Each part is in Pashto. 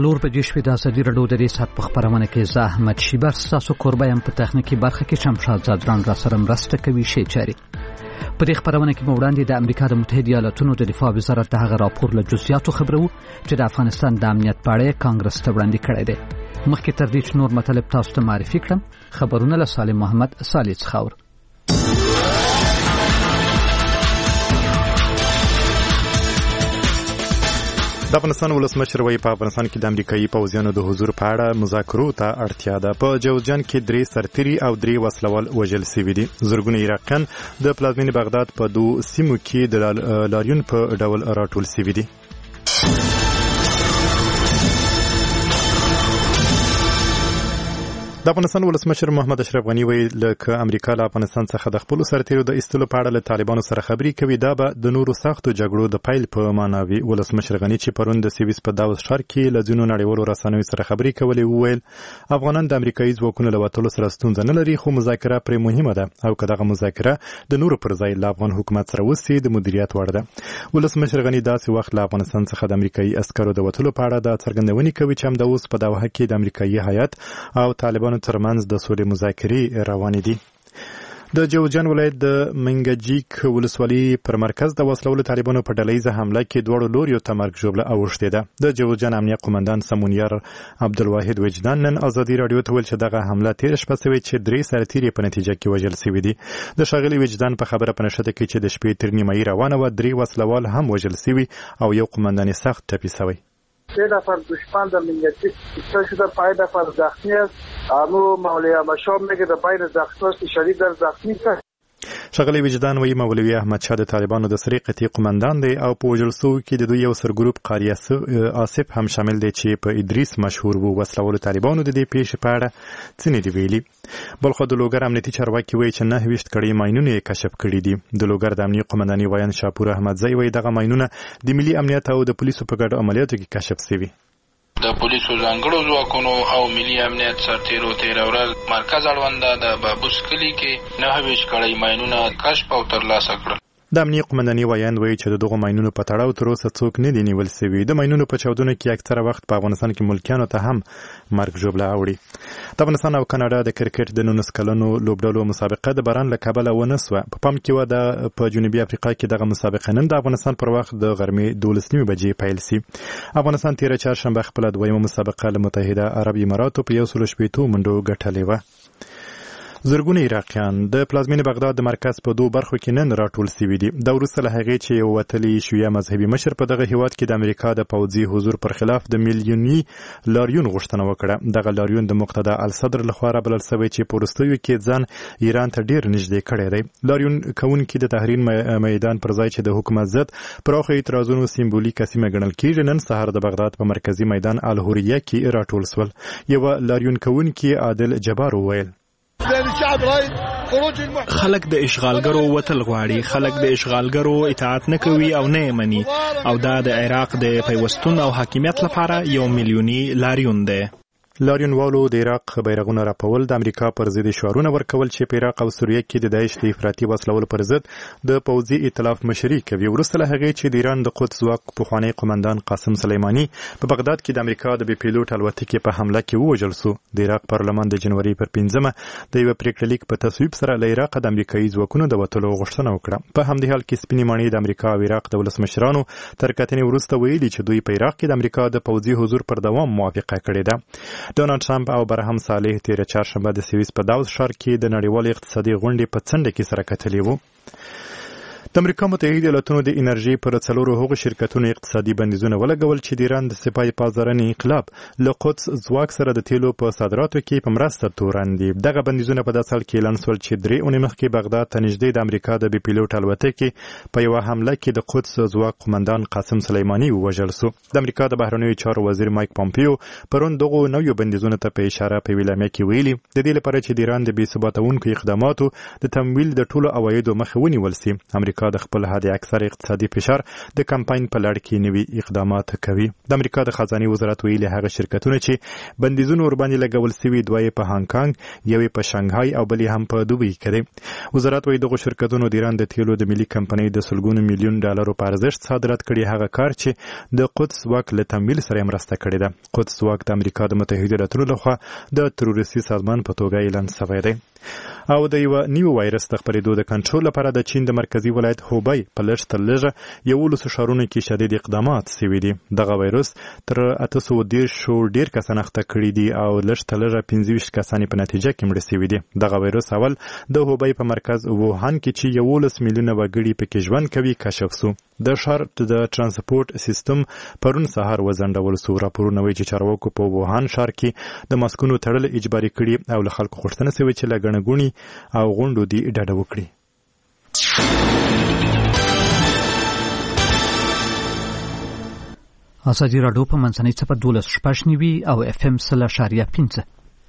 څلور بجې شوې. د ازادي راډیو د دې ساعت په خپرونه کې زه احمد شیبر ستاسو کوربه یم. په تخنیکي برخه کې شمشاد زادران را سره مرسته کوي. شی چاري په دې خپرونه کې وړاندې د امریکا د متحده ایالاتونو د دفاع وزارت د هغه راپور له جزئیاتو خبرو چې د افغانستان د امنیت په اړه کانګرس ته وړاندې کړی دی. مخکې تر دې چې نور مطالب تاسو ته معرفي کړم، خبرونه له سالم محمد صالح څخه. د افغانستان ولسمشر وایي په افغانستان کې د امریکایي پوځیانو د حضور په اړه مذاکرو ته اړتیا ده. په جوزجان کې 3 سرتیري او 3 وسلوال وژل شوي دي. زرګونه عراقیان د پلازمینې بغداد په 2 سیمو کې د لاریون په ډول راټول شوي دي. د افغانستان ولسمشر محمد اشرف غنی وایي لکه امریکا له افغانستان څخه د خپل سرتیرو د ایستلو په اړه له طالبانو سره خبرې کوي، دا به د نورو سختو جګړو د پیل په معنا وي. ولسمشر غنی چې پرون د سیویس په داوس ښار کې له ځینو نړیوالو رسنیو سره خبرې کولې وویل افغانان د امریکایي ځواکونو له وتلو سره ستونزه نه لري، خو مذاکره پرې مهمه ده او که دغه مذاکره د نورو پر ځای له افغان حکومت سره وسي د مدیریت وړ ده. ولسمشر غنی داسې وخت له افغانستان څخه د امریکایي عسکرو د وتلو په اړه د څرګندونې کوي چې همدا اوس په دوحه کې د امریکایي هیات او طالبانو ترمنځ د د مذاکرې روانې دي. د جوزجان ولایت د منګجیک ولسوالۍ پر مرکز د وسلوالو طالبانو په ډلهیزه حمله کې دواړو لوریو ته مرګ ژوبله اوښتې ده. د جوزجان امنیه قومندان سمونیار عبدالواحد وجدان نن ازادي راډیو ته ویل چې دغه حمله تېره شپه شوې چې 3 سرتیري په نتیجه کې وژل شوي دي. د ښاغلي وجدان په خبره په نښته کې چې د شپې تر نیمایي روانه وه 3 وسلوال هم وژل شوي او یو قومندان سخت ټپي شوی. 3 نفر دشمن در منگجیک کشته شده، 5 نفر زخمی است. مولوی احمد شاه میگه در بین زخمی شدید در زخمی است. ښاغلی وجدان وایي مولوي احمد شاه د طالبانو د سرې قطعي قمندان دی او په وژل شوو کې د دوی یو سرګروپ قاري آصف هم شامل دی چې په ادریس مشهور وو. وسلوالو طالبانو د دې پیښې په اړه څه نه دي ویلي. بلخو د لوګر امنیتي چارواکي وایي چې 29 کړۍ ماینونه یې کشف کړي دي. د لوګر د امنیه قمنداني وایان شاپور احمدزی وایي دغه ماینونه د ملي امنیت او د پولیسو په ګډو عملیاتو کې کشف شوي. د پولیسو ځانګړو ځواکونو او ملي امنیت سرتیرو تېره ورځ مرکز اړونده د بابوس کلي کې 29 کړۍ ماینونه کشف او ترلاسه کړل. د امنیه قومنداني وایان وایي چې د دغو ماینونو په تړاو تر اوسه څوک نه دي نیول شوي. د ماینونو په چاودنو کې اکثره وخت په افغانستان کې ملکیانو ته هم مرګ ژوبله اوړي. د افغانستان او کاناډا د کرکټ د 19 کلنو لوبډلو مسابقه د باران له کبله ونه سوه. په پام کې وه په جنوبي افریقا کې دغه مسابقه نن د افغانستان پر وخت د غرمې 12 بجې پیل شي. افغانستان تېره چهارشنبه خپله دویمه مسابقه له متحده عرب اماراتو په 160 منډو ګټلې وه. زرګونه عراقیان د پلازمینې بغداد د مرکز په 2 برخو کې نن راټول شوي دي. دا وروسته له هغې چې یو وتلی شیعه مذهبي مشر په دغه هیواد کې د امریکا د پوځي حضور پر خلاف د میلیوني لاریون غوښتنه وکړه. دغه لاریون د مقتدا الصدر لخوا رابلل شوی چې په وروستیو کې ځان ایران ته ډیر نږدې کړی دی. لاریون کوونکي د تحریر میدان پر ځای چې د حکومت ضد پراخه اعتراضونو سمبولیکه سیمه ګڼل کېږي نن سهار د بغداد په مرکزي میدان الحریه کې راټول شول. یوه لاریون کوونکي عادل جبار وویل خلک د اشغالګرو وتل غواړي، خلک د اشغالګرو اطاعت نه کوي او نه یې مني، او دا د عراق د پیوستون او حاکمیت لپاره یو میلیوني لاریون دی. لاریونوالو د عراق بیرغونه راپول، د امریکا پر ضد شعارونه ورکول چې په عراق او سوریه کې د داعش د افراطي وسلولو پر ضد د پوځي ائتلاف مشري کوي. وروسته له هغې چې د ایران د قدس ځواک پخوانی قمندان قاسم سلیماني په بغداد کې د امریکا د بې پیلوټ الوتکې په حمله کې ووژل شو. د عراق پارلمان د جنوري پر 5مه د یوه پریکړه لیک په تصویب سره له عراقه د امریکایي ځواکونو د وتلو غوښتنه وکړه. په همدې حال کې سپینې ماڼۍ د امریکا او عراق د ولسمشرانو تر کتنې وروسته ویلي چې دوی په عراق کې د امریکا د پوځي حضور پر دوام موافقه کړې ده. ډونالډ ټرمپ او برهم صالح تېره چهارشنبه د سویس په داوس ښار کې د نړیوالې اقتصادي غونډې په څنډه کې سره کتلي وو. د امریکا متحده ایالاتونو د انرژي پر 4 هغو شرکتونو اقتصادي بندیزونه ولګول چې د ایران د سپاه پازدارنې انقلاب له قدس ځواک سره د تیلو په صادراتو کې په مرسته تورن دي. دغه بندیزونه په داسې حال کې اعلان شول چې 3 اونۍ مخکې بغداد ته نږدې د امریکا د بې پیلوټ الوتکې په یوه حمله کې د قدس ځواک قمندان قاسم سلیماني ووژل شو. د امریکا د بهرنیو چارو وزیر مایک پامپیو پرون دغو نویو بندیزونو ته په اشاره په اعلامیه کې ویلي د دې لپاره چې د ایران د بې ثباتونکو اقداماتو د تمویل د ټولو عوایدو مخه ونیول شي. امریکا امریکا د خپل حد اکثر اقتصادي فشار د کمپاین په لړ کې نوي اقدامات کوي. د امریکا د خزانه وزارت ویلي هغه شرکتونه چې بندیزونه ورباندې لګول شوي دوی په هانګ کانګ، یوې په شانګهای او بلې هم په دوبۍ کې دي. وزارت وایي دغه شرکتونو د ایران د تیلو د ملي کمپنۍ د سلګونو میلیون ډالرو په ارزښت صادرات کړي هغه کار چې د قدس واک له تمویل سره مرسته کړې ده. قدس واک د امریکا د متحده ایالاتونو لخوا د تروریستي سازمان په توګه اعلان شوی دی. او د یو نیو وایرس د خپرېدو د کنټرول لپاره د چین د مرکزی ولایت هوبای په لږ تر لږه 11 ښارونو کې شدید اقدامات شوي دي. دغه وایرس تر 810 ډیر کسان اخته کړي دي او لږ تر لږه 25 کسان په نتیجه کې مړه شوي دي. دغه وایرس اول د هوبای په مرکز ووهان کې چې 11 میلیونه وګړي پکې ژوند کوي کشف شو. د ښار د ترانسپورت سیستم پرون سهار وزنډول شو. راپورونه وایي چې چارواکو په ووهان ښار کې د ماسکونو تړل اجباري کړي او له خلکو غوښتنه شوې چې له ګڼه ګوڼې او غونډو دې ډډه وکړي. ازادي راډیو په منځنۍ څپه 12.9 او FM 0.5.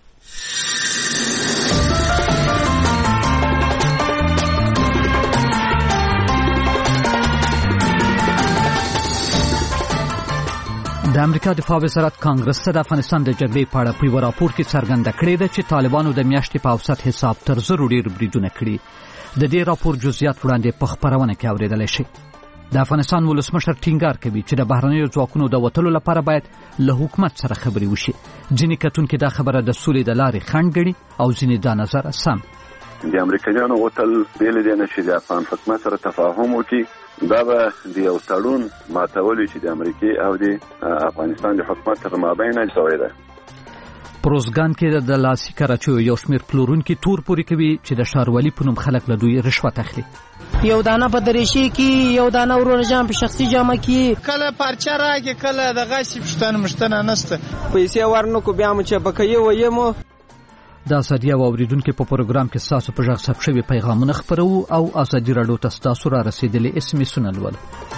د امریکا دفاع وزارت کانګرس ته د افغانستان د جګړې په اړه په یو راپور کې څرګنده کړې ده چې طالبانو د میاشتې په اوسط حساب تر 100 ډیر بریدونه کړي. د دې راپور جزئیات وړاندې په خبرونه کې اوریدل شي. د افغانستان ولسمشر ټینګار کوي چې د بهرنیو ځواکونو د وټلو لپاره باید له حکومت سره خبرې وشي. ځینې کتونکو دا خبره د سولې د لارې خنډ ګڼي او ځینې دا نظر سم. د امریکایانو وټل بیل دي نه چې د افغان حکومت سره تفاهم وکړي. دا به د یو تړون ماتول چې د امریکای او د افغانستان د حکومت تر مابین شوی ده. پروزګان کې د لاسي کراچیو یو شمېر پلورونکي تور پوري کوي چې د ښاروالي په نوم خلک له دوی رشوت اخلي. یو دانه په دریشي کې، یو دانه ورور جام په شخصي جامه کې، کله پارچه راکې، کله د غاښ پښتنه مشتنه نشته، پیسې ورنکو بیا مو چې بکې وایمو. د ازادي او اوریدونکو په پروګرام کې تاسو په ژغ ثبت شوی پیغامونه خبرو او ازادي راډیو ته تاسو را رسیدلي SMS ولول.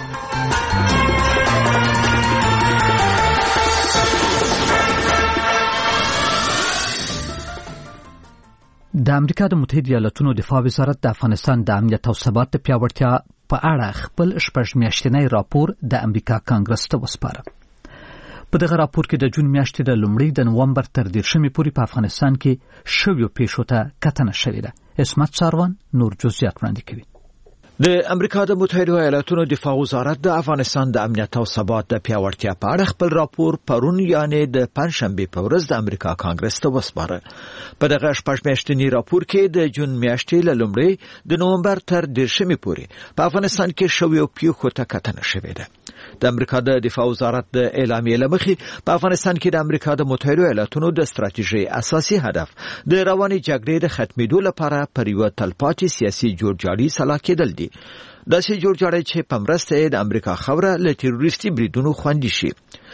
د امریکا د متحده ایالاتونو دفاع وزارت د افغانستان د امنیت او ثبات د پیاوړتیا په اړه خپل شپږ میاشتنی راپور د امریکا کانګرس ته وسپاره. په دغه راپور کې د جون میاشتې د لومړۍ د نومبر تر 10 پورې په افغانستان کې شویو پیښو ته کتنه شوې ده. اسمت ساروان نور جزئیات وړاندې کوي. د امریکا د متحده ایالاتونو دفاع وزارت د افغانستان د امنیت او ثبات د پیاوړتیا په اړه خپل راپور پرون یعنی د پنځشنبه په ورځ د امریکا کانګرس ته وسپاره. په دغه شپږ میاشتنی راپور کې د جون میاشتې له لومړۍ د نومبر تر 10 پورې په افغانستان کې شویو پیښو ته کتنه شوې ده. د امریکا د دفاع وزارت د اعلامیې لمخې په افغانستان کې د امریکا د متحده ایالاتونو د ستراتیژي اساسي هدف د رواني جګړې د ختمېدو لپاره پر یو تلپاتې سیاسي جوړجاړي سلا کېدل دي. داسې جوړجاړی چې په مرسته د امریکا خاوره له تروریستي بریدونو خوندي شي.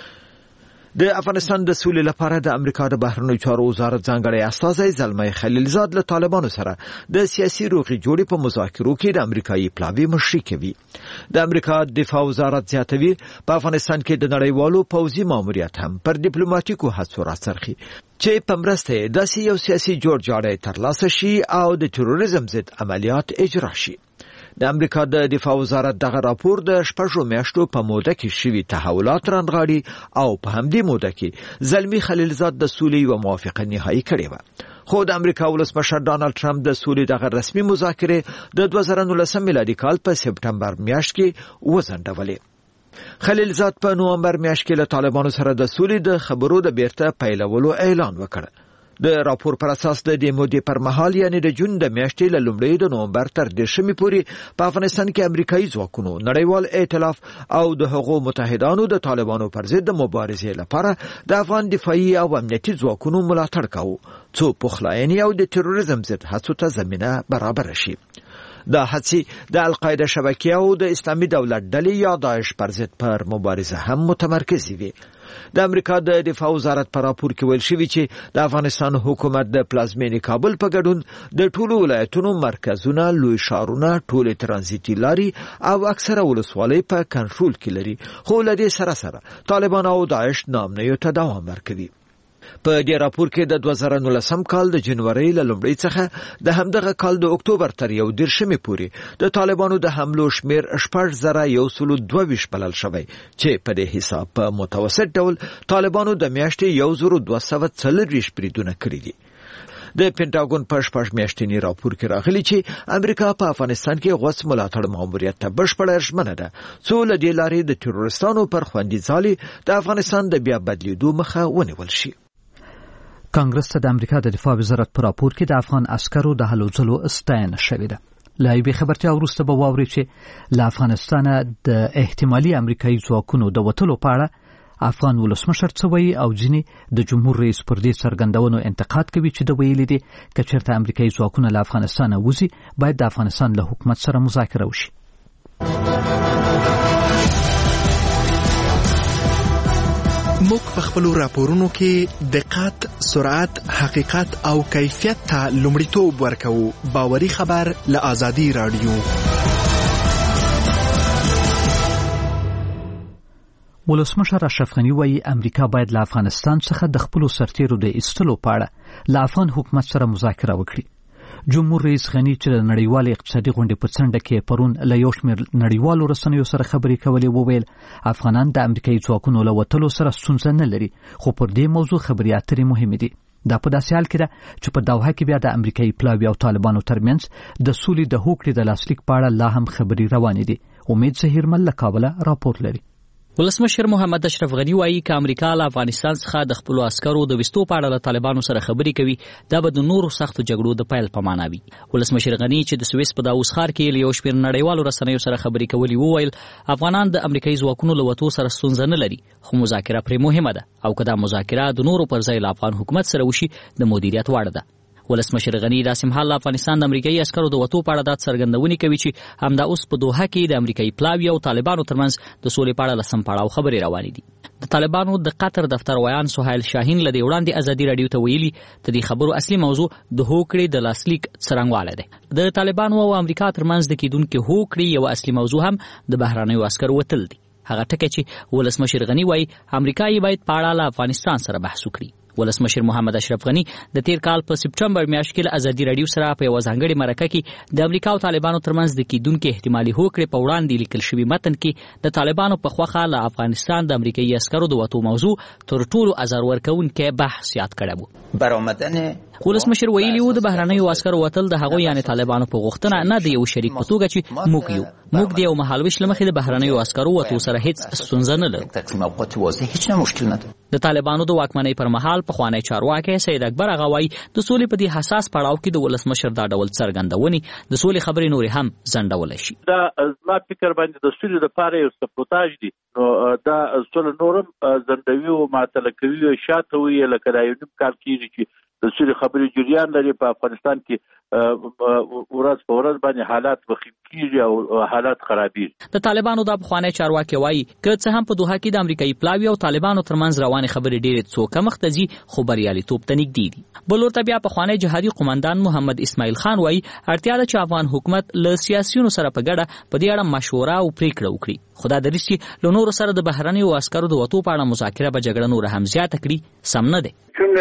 د افغانستان د سولې لپاره د امریکا د بهرنیو چارو وزارت ځانګړی استازی زلمي خلیلزاد له طالبانو سره د سیاسي روغې جوړې په مذاکرو کې د امریکایي پلاوی مشري کوي. د امریکا دفاع وزارت زیاتوي په افغانستان کې د نړیوالو پوځي ماموریت هم پر ډیپلوماټیکو هڅو راڅرخي چې په مرسته داسې یو سیاسي جوړجاړی ترلاسه شي او د تروریزم ضد عملیات اجرا شي. د امریکا د دفاع وزارت دغه راپور د شپږو میاشتو په موده کې شوي تحولات رانغاړي او په همدې موده کې زلمي خلیلزاد د سولې یو موافقه نهایی کړې و. خو د امریکا ولسمشر ډانلډ ټرمپ د سولې دغه رسمي مذاکرې د 2019 میلادي کال په سپټمبر میاشت کې وځنډولې. خلیلزاد په نومبر میاشت کې له طالبانو سره د سولې د خبرو د بیرته پیلولو اعلان وکړ. د راپور پر اساس د دې مودې پر مهال یعنی د جون د میاشتې له لومړۍ د نومبر تر 10 پورې په افغانستان کې امریکایي ځواکونو نړیوال ائتلاف او د هغو متحدانو د طالبانو پر ضد د مبارزې لپاره د افغان دفاعي او امنیتي ځواکونو ملاتړ کاوه څو پخلاینې او د تروریزم ضد هڅو ته زمینه برابر شي. دا هڅې د القاعده شبکې او د اسلامي دولت ډلې یا داعش پر ضد پر مبارزه هم متمرکز وي. د امریکا د دفاع وزارت په راپور کې ویل شوی چې د افغانستان حکومت د پلازمینې کابل په ګډون د ټولو ولایتونو مرکزونه، لوی ښارونه، ټولې ترانزیتي لارې او اکثره ولسوالۍ په کنټرول کې لري، خو له دې سره طالبان او داعش نامنیو ته دوام ورکوي. په دې راپور کې د 2019 کال د جنوري له لومړۍ څخه د همدغه کال د اکتوبر تر 11 پورې د طالبانو د حملو شمیر 6,122 بلل شوی چې په دې حساب په متوسط ډول طالبانو د میاشتې 1240 بریدونه کړي دي. د پینټاګون په شپږ میاشتنی راپور کې راغلی چې امریکا په افغانستان کې غوڅ ملاتړ ماموریت ته بشپړه ژمنه ده څو له دې لارې د تروریستانو پر خوندي ځالي د افغانستان د بیا بدلیدو مخه ونیول شي. کانګرس ته د امریکا د دفاع وزارت په راپور کې د افغان عسکرو د هلو ځلو ستاینه شوې ده. لا یوې خبرتیا وروسته به واوري چې له افغانستانه د احتمالي امریکایي ځواکونو د وتلو په اړه افغان ولسمشر څه وایي او ځینې د جمهور رئیس پر دې څرګندونو انتقاد کوي چې د ویلي دي که چېرته امریکایي ځواکونه له افغانستانه وځي باید د افغانستان له حکومت سره مذاکره وشي. موږ په خپلو راپورونو کې دقت، سرعت، حقیقت او کیفیت ته لومړیتوب ورکوو. باوري خبر له آزادي رادیو. ولسمشر اشرف غنی وایي امریکا باید له افغانستان څخه د خپلو سرتیرو د ایستلو په اړه له افغان حکومت سره مذاکره وکړي. جمهور رئیس غنی چې د نړیوالې اقتصادي غونډې په څنډه کې پرون له یو شمېر نړیوالو رسنیو سره خبرې کولې وویل افغانان د امریکایي ځواکونو له وتلو سره ستونزه نه لري خو پر دې موضوع خبرې اترې مهمې دي. دا په داسې حال کې ده چې په دوحه کې بیا د امریکایي پلاوي او طالبانو ترمنځ د سولې د هوکړې د لاسلیک په اړه لا هم خبرې روانې دي. امید زهیرمل له کابله راپور لري. ولسمشر محمد اشرف غنی وایي چې امریکا له افغانستان څخه د خپل عسکرو د وستو په اړه له طالبانو سره خبرې کوي دا به د نورو سختو جګړو د پیل په معنا وي. ولسمشر غنی چې د سویس په داوس ښار کې له یو شمېر نړیوالو رسنیو سره خبرې کولې وویل افغانان د امریکایي ځواکونو له وتو سره ستونزه نه لري خو مذاکره پرې مهمه ده او که دا مذاکره د نورو پر ځای له افغان حکومت سره وشي د مدیریت وړ ده. ولسمشر غنی داسې مهال افغانستان د امریکایي عسکرو د وتو په اړه د څرګندونې کوي چې همدا اوس په دوحه کې د امریکایي پلاوي او طالبانو ترمنځ د سولې په اړه لسم پړاو خبرې روانې دي. د طالبانو د قطر دفتر ویان سهیل شاهین له دې وړاندې ازادي رادیو ته ویلي د دې خبرو اصلي موضوع د هوکړې د لاسلیک څرنګوالی دی. د طالبانو او امریکا ترمنځ د کېدونکې هوکړې یو اصلي موضوع هم د بهرنیو عسکرو وتل دي. هغه ټکی چې ولسمشر غنی وایي امریکا یې باید په اړه له افغانستان سره بحث وکړي. ولسمشر محمد اشرف غنی د تیر کال په سپټمبر میاشت کې له ازادي رادیو سره په یو ځانګړي مرکه کې د امریکا او طالبانو ترمنځ د کېدونکې احتمالي هوکړې په وړاندې لیکل شوي متن کې د طالبانو په خوښه له افغانستان د امریکایي عسکرو د وتو موضوع تر ټولو ازار ورکوونکی بحث یاد کړی و. برآمدن ولسمشر ویلي و د بهرنیو عسکرو وتل د هغوی یعنې طالبانو په غوښتنه نه د یو شریک په توګه چې موږ د یو مهالویش له مخې د بهرنیو عسکرو وتو سره هیڅ ستونزه نه لرو. د طالبانو د واکمنۍ پر مهال پخوانی چارواکی سید اکبر هغه وایي د سولې په دې حساس پړاو کې د ولسمشر دا ډول څرګندونې د سولې خبرې نورې هم ځنډولی شي. دا زما فکر باندې د سولې لپاره یو سپوتاژ دی نو دا سولې نورم ځنډوي او معطله کوي او شاته وي لکه دا یو نیم کال کېږي چې د سولې خبرې جریان لري. په افغانستان کې ورځ په ورځ باندې حالات وخیم کېږي او حالات خرابېږي. د طالبانو دا پخوانی چارواکی وایي که څه هم په دوحه کې د امریکایي پلاوي او طالبانو ترمنځ روانې خبرې ډېرې څو کمښته ځي خو بریالیتوب ته نږدې دي. بل ورته بیا پخوانی جهادي قومندان محمد اسماعیل خان وایي اړتیا ده چې افغان حکومت له سیاسیونو سره په ګډه په دې اړه مشوره او پریکړه وکړي. خو دا دریځ چې له نورو سره د بهرنیو عسکرو د وتو په اړه مذاکره به جګړه نوره هم زیاته کړي سم نه دی.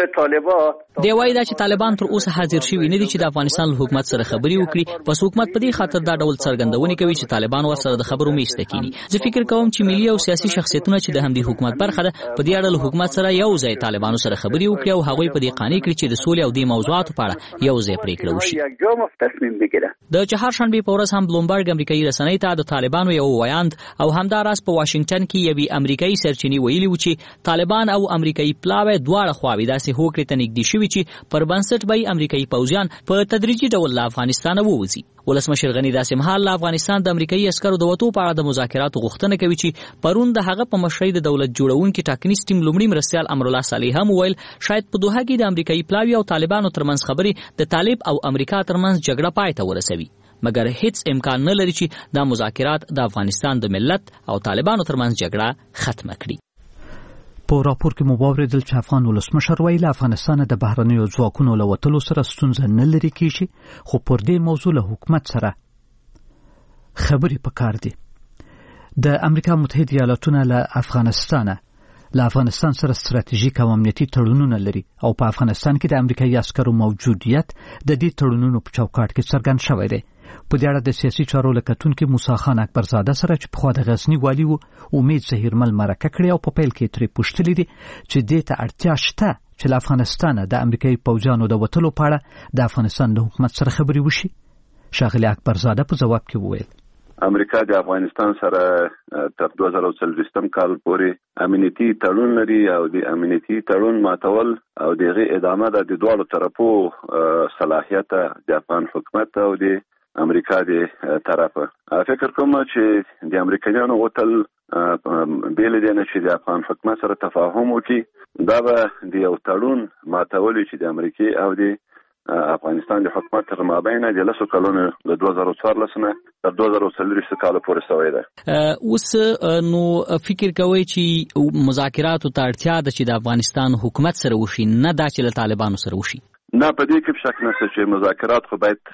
دی وایي دا چې طالبان تر اوسه حاضر شوي نه دي چې د افغانستان له حکومت سره خبرې وکړي. پس حکومت په دې خاطر دا ډول څرګندونې کوي چې طالبان ورسره د خبرو میز ته کینی. زه فکر کوم چې ملي او سیاسي شخصیتونه چې د همدې حکومت برخه ده په دې اړه له حکومت سره یو ځای طالبانو سره خبرې وکړي او هغوی په دې قانع کړي چې د سولې او دې موضوعاتو په اړه یو ځای پریکړه وشي. د چهارشنبې په ورځ هم بلومبرګ امریکایي رسنۍ ته د طالبانو یو ویاند او همداراز په واشنگټن کې یوې امریکایي سرچینې ویلي و چې طالبان او امریکایي پلاوی دواړه خواوې داسې هوکړې ته نږدې شوي چې پر بنسټ به امریکایي پوځیان په تدریجي ډول له افغانستانه ووځي. ولسمشر غنی داسې مهال له افغانستان د امریکایي عسکرو د وتو په اړه د مذاکراتو غوښتنه کوي چې پرون د هغه په مشرۍ د دولت جوړونکي ټاکنیز ټیم لومړي مرستیال امرالله صالح هم وویل شاید په دوحه کې د امریکایي پلاوي او طالبانو ترمنځ خبرې د طالب او امریکا ترمنځ جګړه پای ته ورسوي مګر هیڅ امکان نه لري چې دا مذاکرات د افغانستان د ملت او طالبانو ترمنځ جګړه ختمه کړي. په راپور کې مو واورېدل چې افغان ولسمشر وایي له افغانستانه د بهرنیو ځواکونو له وتلو سره ستونزه نه لري کېږي خو پر دې موضوع له حکومت سره خبرې پکار دي. د امریکا متحده ایالاتونه له افغانستانه له افغانستان سره ستراتیژیک او امنیتي تړونونه لري او په افغانستان کې د امریکایي عسکرو موجودیت د دې تړونونو په چوکاټ کې څرګند شوی دی. په دې اړه د سیاسي چارو لکتونکو موسی خان اکبرزاده سره چې پخوا د غزنی والي وو امید زهیرمل مرکه کړې او په پیل کې ترې پوښتلې دي چې دې ته اړتیا شته چې له افغانستان د امریکایي پوځیانو د وتلو په اړه د افغانستان د حکومت سره خبرې وشي. ښاغلي اکبرزاده په جواب کې وویل امریکا د افغانستان سره تر 2024 کال پورې امنیتي تړون لري او د امنیتي تړون ماتول او دغه ادامه د دوه طرفو صلاحیت د افغان حکومت او د امریکا د طرفه. فکر کوم چې د امریکایانو وتل بیل دي نه چې د افغان حکومت سره تفاهم وکړي دا به د یو تړون ماتول چې د امریکا او د افغانستان د حکومت تر مابین د 10 کلونو له 2014 نه تر 2023 کال پورې شوې ده. اوس نو فکر کوي چې مذاکرات ته اړتیا ده چې د افغانستان حکومت سره وشي نه دا چې له طالبانو سره وشي. نه په دې کې شک نشته چې مذاکرات خو باید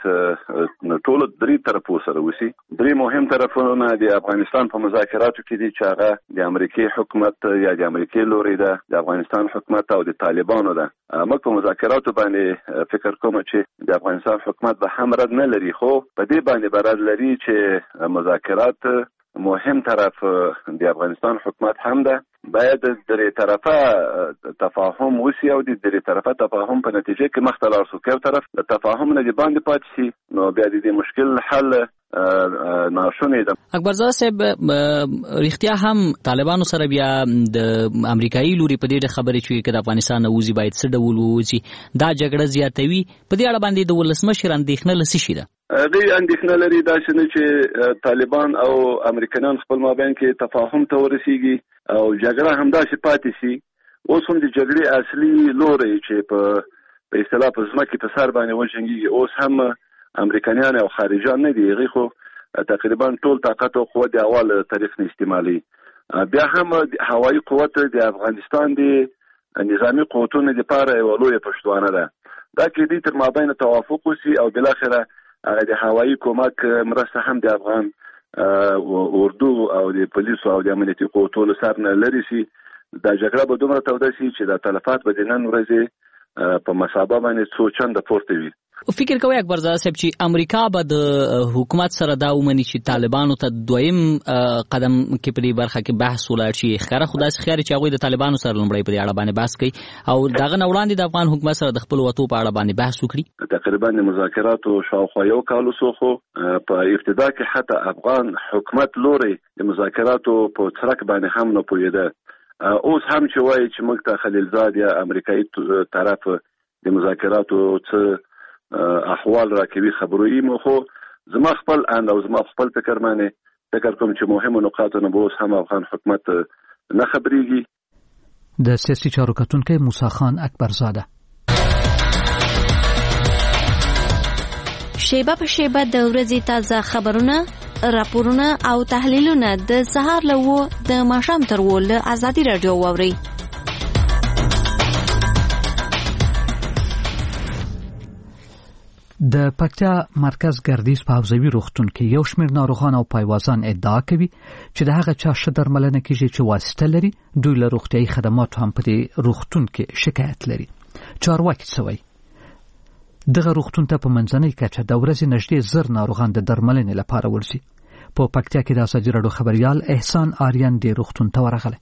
ټول درې طرفو سره وشي. درې مهم طرفونه د افغانستان په مذاکراتو کې دي چې هغه د امریکای حکومت یا د امریکای لوري ده د افغانستان حکومت او د طالبانو ده. موږ په مذاکراتو باندې فکر کوم چې د افغانستان حکومت به هم رد نه لري خو په دې باندې براد لري چې مذاکرات مهم طرف د افغانستان حکومت هم ده باید د درې طرفه تفاهم وشي او د درې طرفه تفاهم په نتیجه کې مختلف شو کړ طرف د تفاهم نه دی باندې پاتې شي نو بیا د مشکل حل ناشونی ده. اکبرزاده صاحب رښتیا هم طالبانو سره بیا د امریکایي لوري په دې خبرې چې د افغانستان نوځي باید څه ډول وځي دا جګړه زیاتوي په دې اړه باندې د ولسمشر اندېښنه لسی شي ده. دې اندېښنه لري دا چې طالبان او امریکایان خپل مابین کې تفاهم ته ورسیږي او جګړه همدا شي پاتې شي. اوس هم د جګړې اصلي لوري چې په اصطلاح په ځمکه په سر باندې وجنګي اوس هم امریکایان او خارجان نه دي غي خو تقریبا ټول طاقت او قوت د اول تاریخ نه استعمالي. بیا هم هوایي قوت د افغانستان د نظامی قوتونو لپاره یو لوی پښتوانه ده. دا کې دې تر مابین توافق وشي او بل اخره هغه د هوایي کومک مرسته هم د افغان اردو او د پولیسو او د امنیتي قوتونو سره نه لري شي. دا جګړه به دومره توده شي چې د تلفات به د نن ورځې په مسابقه باندې څو چنده پورته وي. فکر کوي اکبرزاده صاحب چې امریکا به د حکومت سره دا ومني چې طالبانو ته دویم قدم کې په دې برخه کې بحث ولاړ شي خره خدای ښکاري چې هغه د طالبانو سره لومړی په دې اړه باندې بحث کوي او دغه وړاندې د افغان حکومت سره د خپل وټو په اړه باندې بحث وکړي. تقریبا د مذاکراتو شاوخوا یو کال وسو په ابتدا کې حتی افغان حکومت لوري د مذاکراتو په ترک باندې هم نه پوهیده. اوس هم چې وایي چې موږ ته خلیلزاد یا امریکایي طرف د مذاکراتو څه احوال راکوي خبروي مو خو زما خپل اند او زما خپل فکر باندې فکر کوم چې مهمه نقاطونه به اوس هم افغان حکومت نه خبريږي. د سیاسي چارو کتونکو موسی خان اکبرزاده شیبه په شیبه د ورځې تازه خبرونه راپورونه او تحلیلونه د سهار له د ماښام تر ول ازادي رادیو ووري. د پکتیا مرکز ګردیز په حوزوي روغتون کې یو شمېر ناروغان او پایوازان ادعا کوي چې د هغه چا ښه درملنه کیږي چې واسطه لري دوی له روغتیايي خدماتو هم په دې روغتون کې شکایت لري. چارواکي څه وایي؟ دغه روغتون ته په منځنۍ کچه د ورځې نږدې 1000 ناروغان د درملنې لپاره ورځي. په پکتیا کې د ازادي راډیو خبريال احسان آریان د روغتون ته ورغلی.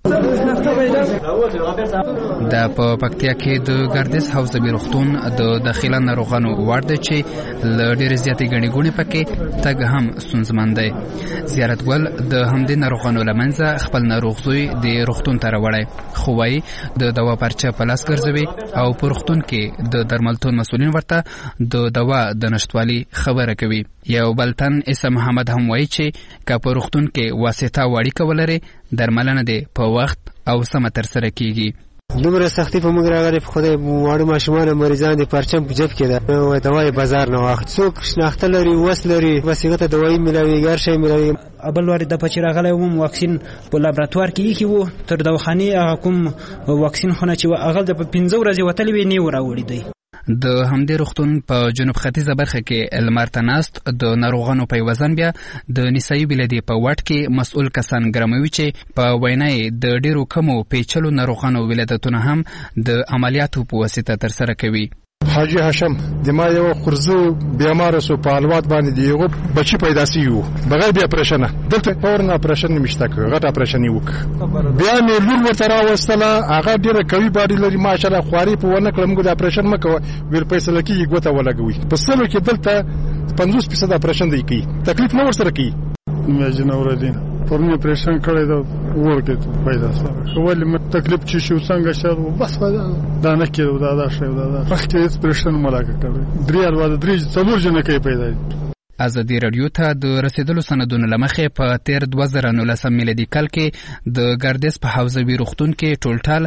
د په پکتیا کې د ګردیز حوزوي روغتون د داخله ناروغانو وارد چې ل ډېر زیاتې غني ګونې پکې تګ هم ستونزمن دی. زیارتګل د همدې ناروغانو لمنځه خپل ناروغ زوی د روغتون ته راوړی خو وايي د دوا پرچه په لاس ګرځوي او په روغتون کې د درملتون مسؤلین ورته د دوا د نشټوالي خبره کوي. یو بلتن اسم محمد هم وايي چې که په روغتون کې واسطه واړی کولري درملنه دی په وخت او سم تر سره کیږي. دومره سختي په موږ راغلي په خدای واړو ماشومان مریضان د پرچم په جب کې ده او دوايي بازار نه واخ څوک شناخته لري وس لري وسیغه ته دوايي ملاوي ګرشي ملاوي ابل وارد د پچ راغلی وم واکسین په لابراتوار کې کی وو تر دواخاني کوم واکسین خونه چې اغل د 15 ورځې وتلې وی نه وراوړي دی. د همدې روغتون په جنوب ختیځه برخه کې لمر ته ناست د ناروغانو په وزن بیا د نسایي بلدي په وټ کې مسؤل کسان ګرموي چې په وینا د ډیرو کمو پیچلو ناروغانو ولادتونه هم د عملیاتو په واسطه ترسره کوي. حاجی هاشم د ما یو قرزو بیمار سو په الوات باندې دیغه بچی پیدا سیو بغیر بیا اپریشن دلته فورن اپریشن نمشته غټ اپریشن وک بیا مې لور ورته راوستله هغه ډیره قوي باډي لري ماشاءالله خواري په ونه کړم د اپریشن مکو ویل پیسې لکې ګوته ولګوي په سلو کې دلته 50% اپریشن دی کی تکلیف نو ورسره کی مې جنور دي پرمه اپریشن کړی دا ورکه پیدا سره ولې مې تکلیف چې شو څنګه شو بس دا نه کېدو دا شی دا وخت هیڅ اپریشن ملاقات کړی درې الواد درې څلور جنې کې پیدا. ازادي رادیو ته د رسیدلو سندونو لمخې په تیر 2019 میلادي کال کې د ګردیز په حوزوي روغتون کې ټولټال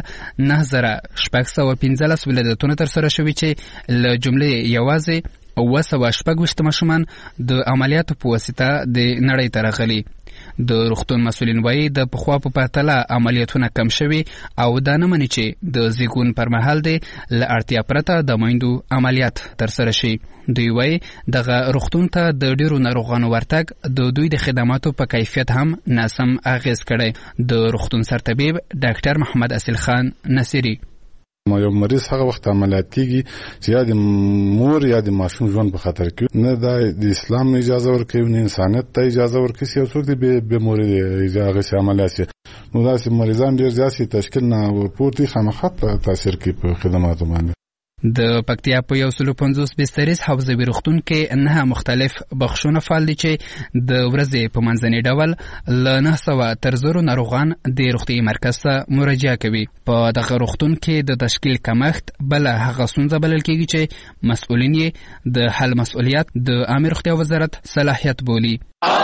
9615 ولادتونه ترسره شوي چې له جملې یوازې 916 ماشومان د عملیاتو په واسطه د نړۍ ته راغلي. د روغتون مسؤلین وایي د پخوا په پرتله عملیاتونه کم شوي او دا نه مني چې د زیږون پر مهال د له اړتیا پرته د میندو عملیات ترسره شي. دوی وایي دغه روغتون ته د ډیرو ناروغانو ورتګ د دوی د خدماتو په کیفیت هم ناسم اغیز کړی. د روغتون سرطبیب ډاکټر محمد اصل خان نصیری ما یو مریض هغه وخت عملیات کیږي چې یا د مور یا د ماشوم ژوند په خطر کې نه د اسلام اجازه ورکوي نه انسانیت ته اجازه ورکوي چې څوک به مور اجازه عملیات نو داسې مریضان ډیر زیات تشکیل نه ورپورتي خامخا تاثیر کوي په خدماتو باندې. د پکتیا په 150 بستریز حوزوي روغتون کې 9 مختلف بخښونه فعال دي چې د ورځې په منځني ډول له 900 تر 1000 ناروغان د روغتي مرکز ته مراجعه کوي. په دغه روغتون کې د تشکیل کمښت بل هغه ستونزه بلل کېږي چې مسؤلین یې د حل مسؤلیت د عامه روغتیا وزارت صلاحیت بولي.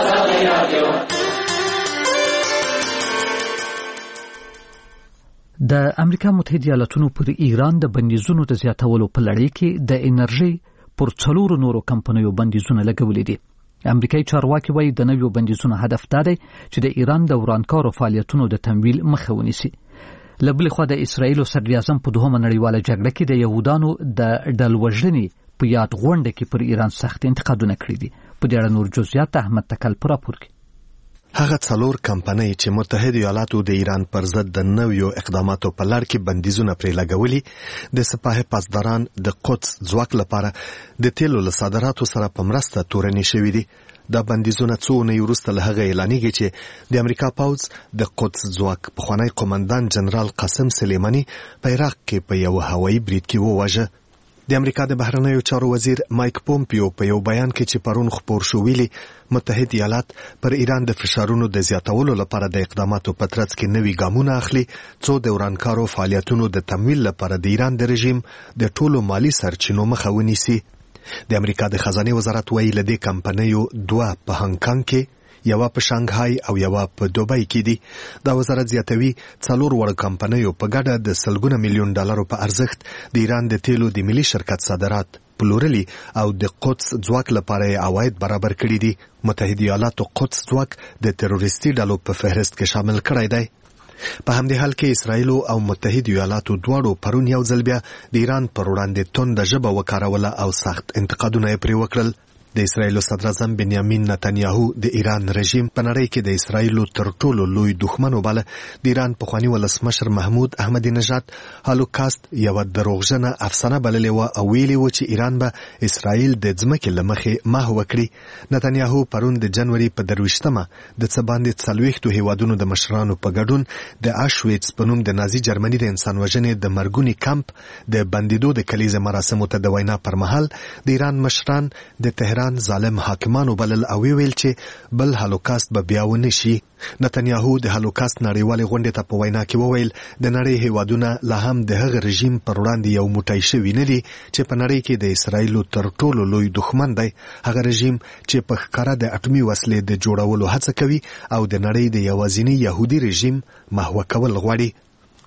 د امریکا متحده ایالاتونو پر ایران د بندیزونو د زیاتولو په لړۍ کې د انرژي پر 4 نورو کمپنیو بندیزونه لګولې دي. امریکایي چارواکي وایي د نویو بندیزونو هدف دا دی چې د ایران د ورانکارو فعالیتونو د تمویل مخه ونیسي. له بلې خوا د اسرایل صدر اعظم په دوهمه نړیواله جګړه کې د یهودانو د ډلوژنې په یاد غونډه کې پر ایران سخت انتقادونه کړي دي. په دې اړه نور جزئیات احمد تکل پر راپور کوي. هغه څلور کمپنۍ چې متحده ایالاتو د ایران پر ضد د نویو اقداماتو په لړ کې بندیزونه پرې لګولي د سپاه پاسداران د قدس ځواک لپاره د تیلو له صادراتو سره په مرسته تورنې شوي دي. دا بندیزونه څو اونۍ وروسته له هغه اعلانېږي چې د امریکا پوځ د قدس ځواک پخوانی قومندان جنرال قاسم سلیماني په عراق کې په یو هوایي برید کې وواژه. د امریکا د بهرنیو چارو وزیر مایک پومپیو په یو بیان کې چې پرون خپور شو ویلي متحده ایالات پر ایران د فشارونو د زیاتولو لپاره د اقداماتو په ترڅ کې نوي ګامونه اخلي څو د ورانکارو فعالیتونو د تمویل لپاره د ایران د رژیم د ټولو مالی سرچینو مخه ونیسي. د امریکا د خزانه وزارت ویلي د دې کمپنیو 2 په هانګ کانګ کې یو په شانګهای او یو په دوبۍ کې دي. دا وزارت زیاتوي 4 وړ کمپنیو په ګډه د $100 میلیون په ارزښت د ایران د تیلو د ملي شرکت صادرات پلورلي او د قدس ځواک لپاره عواید برابر کړي دي. متحده ایالاتو قدس ځواک د تروریستي ډلو په فهرست کې شامل کړی دی. په همدې حال کې اسرائیل او متحده ایالاتو دواړو پرون یو ځل بیا د ایران پر وړاندې توند ژبه وکاروله او سخت انتقادونه یې پرې وکړل. د اسرائیل صدر اعظم بنیامین نتنیاهو د ایران رژیم په نړۍ کې د اسرائیل تر ټولو لوی دښمن وباله. د ایران پخوانی ولسمشر محمود احمدی نژاد هالوکاست یو دروغجنه افسانه بللې و او ویلي و چې ایران به اسرائیل د ځمکې له مخې محو کړي. نتنیاهو پرون د جنوري په 23مه د څه باندې 40 هیوادونو د مشرانو په ګډون د اشویټس په نوم د نازي جرمني د انسان وژنې د مرګونی کمپ د بندیدو د کلیزه مراسمو ته د وینا پر مهال د ایران مشران د تهران ظالم حاکمانو بلل او ویل چې بل هالوکاست به بیا ونه شي. نتنیاهو د هالوکاست نړیوالې غونډې ته په وینا کې وویل د نړۍ هیوادونه لا هم د هغه رژیم پر وړاندې یو موټی شوي نه دي چې په نړۍ کې د اسرائیل تر ټولو لوی دښمن دی. هغه رژیم چې په ښکاره د اټومي وسلې د جوړولو هڅه کوي او د نړۍ د یوازینی يهودي رژیم محو کول غواړي.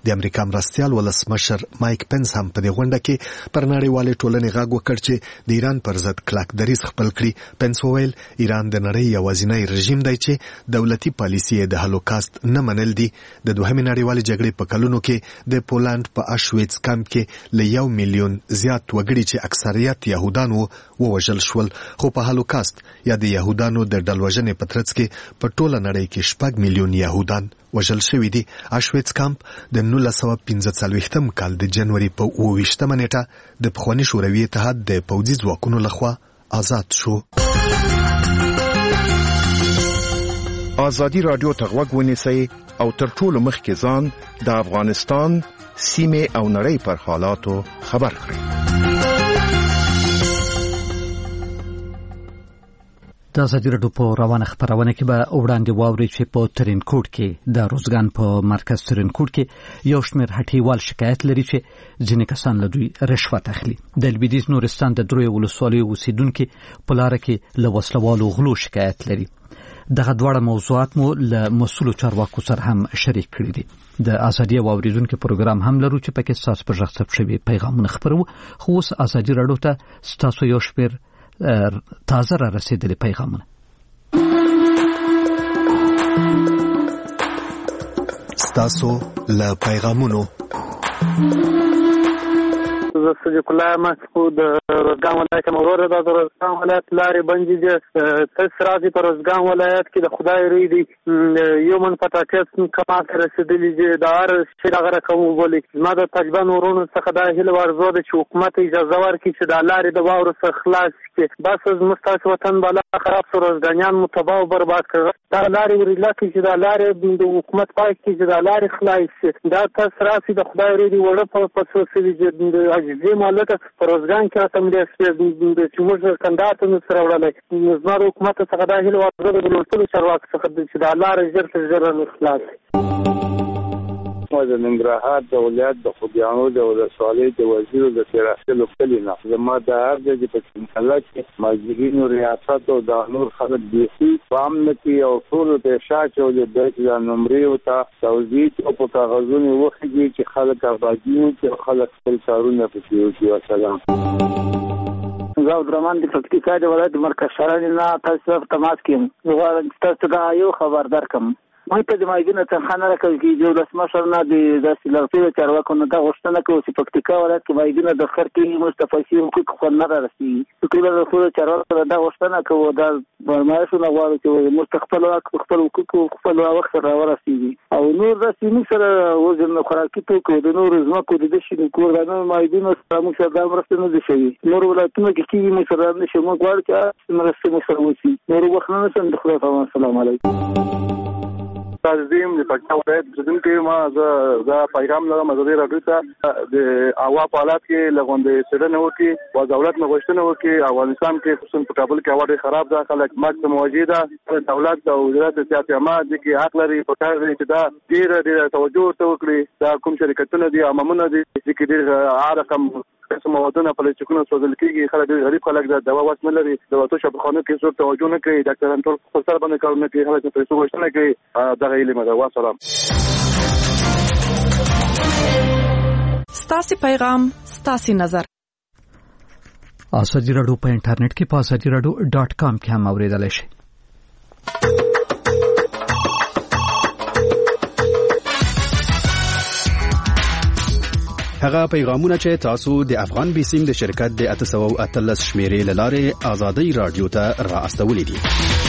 د امریکا مرستیال ولسمشر مایک پنس هم په دې غونډه کې پر نړیوالې ټولنې غږ وکړ چې د ایران پر ضد کلک دریځ خپل کړي. پنس وویل ایران د نړۍ یوازینی رژیم دی چې دولتي پالیسي د هولوکاست نه منل دي. د دوهمې نړیوالې جګړې په کلونو کې د پولند په اشویتس کمپ کې له 1 میلیون زیات وګړي چې اکثریت یهودان ووژل شول، خو په هولوکاست یا د یهودانو د ډلوژنې په ترڅ کې په ټوله نړۍ کې 6 میلیون یهودان وژل شوي دي. اشویتس کمپ د 1945 کال د جنوري په 28 نیټه د پخواني شوروي اتحاد د پوځي ځواکونو لخوا آزاد شو. ازادي رادیو ته غوږ ونیسئ او تر ټولو مخکې ځان د افغانستان سیمه او نړۍ پر حالاتو خبر کړئ. د ازادي راډیو په روانه خبرونه کې به وړاندې واوري چې په ترینکوټ کې د روزګان په مرکز ترینکوټ کې یو شمېر هټیوال شکایت لري چې ځینې کسان له دوی رشوت اخلي. د لویدیځ نورستان د دروي ولسوالیو اوسیدونکو په لاره کې له وسلوالو غلو شکایت لري. دغه دواړه موضوعات مو له مسؤلو چارواکو سره هم شریک کړي دي. د ازادي واوریدونکو پروګرام هم لرو چې پکې تاسو په ژغ ثبت شوی پیغامونه خبرو. خو اوس ازادي راډیو ته تاسو یو شمېر تازه را رسیدلي پیغامونه. تاسو له پیغامونو صدیق الله مسعود روزګان ولایت مورور د روزګان ولایت لارې بندي دي. تاسو په روزګان ولایت کې د خدای ری دي یو من پټاکس کما رسیدلی دي د هر شي دغه کوم بولی ما د تجربه ورونو څخه د هیله ورزو د حکومت اجازه ورکړي چې د لارې د واورو څخه خلاص کړي. بس از مستاسو وطن بالا خراب سو روزګانیان متباع او برباد کړ. دا لارې ورلا کې چې د لارې د حکومت پای کې چې د لارې خلاص دا تاسو راسي د خدای ری دي وړه په پسوسې دي زه مالک په روزګان کې تم دې چې موږ کندهار سره وړلای زما حکومت څخه د هیله ورزو د ټولو چارواکو څخه چې د لارې زر خلاص. د ننګرهار د ولایت د خوږیاڼو د ولسوالۍ د وزیر د تیراخلو کلینا زما د هر ځای په محله کې ماجرینو ریاست او د نور خلک بیخي فام نکي او ټول ته شاچ او د نمرې او ته توزیع او په کاغذونو وخیږي چې خلک آبادی او خلک خپل کارونه پکې وکړي. والسلام. زه درمان د پکتیکا د ولایت مرکز شهرانه نه تاسو تماس کوم. زه تاسو ته یو خبردار کوم. ما په دې ماجنه ته خانه راکړي چې یو د سمشر نه د داسې چارواکو نه دا غوښتنه کوي چې پکتیکا ولایت کې ماجنه د خر کې مستفاصیل حقوق خو نه راسي. ټول د چارواکو دا غوښتنه کوي دا برمایشونه غواړي چې مستقبل خپل حقوق خپل وخت سره ورسیږي او نور د سیمې سره وزن خوراکي توکو د نور زمکو د شي کور د ماجنه سره موږ سره مرسته نه دي شوی. نور ولایتونه کې موږ سره نشو موږ غواړو چې مرسته مو سره وشي. نور وخت نه سم د خدای په امان. السلام علیکم. تعظیم د پکتیا ولایت پرېدونکو ما زه پیغام لرم ازادي راډیو ته د هوا په حالات کې لغونډې څېړنه وکړي او دولت نه غوښتنه وکړي. افغانستان کې خصوصا په کابل کې هوا ډېره خراب ده. خلک مرګ ته مواجه ده. دولت او وزارت صحت عامه دي کې حق لري په کار لري چې دا ډېره توجه ورته وکړي. دا کوم شرکتونه دي امامونه دي چې ډېر رقم موادونه په لچکونو سوځل کېږي. خلک ډېر غریب خلک ده. دوا واس نه لري. دولتو شفاخانو کې څوک توجه نه کوي. ډاکټران ټول خپل سر باندې کارونه کوي. خلک په پیسو غوښتنه کوي. دغه علم ده. والسلام. ستاسو پیغام ستاسو نظر. ازادي راډیو په انټرنیټ کې په azadiaradio.com کې هم اوریدلای شئ. هغه پیغامونه چې تاسو د افغان بیسیم د شرکت د 813 شمیرې لاره ازادي رادیو ته را استولې دي.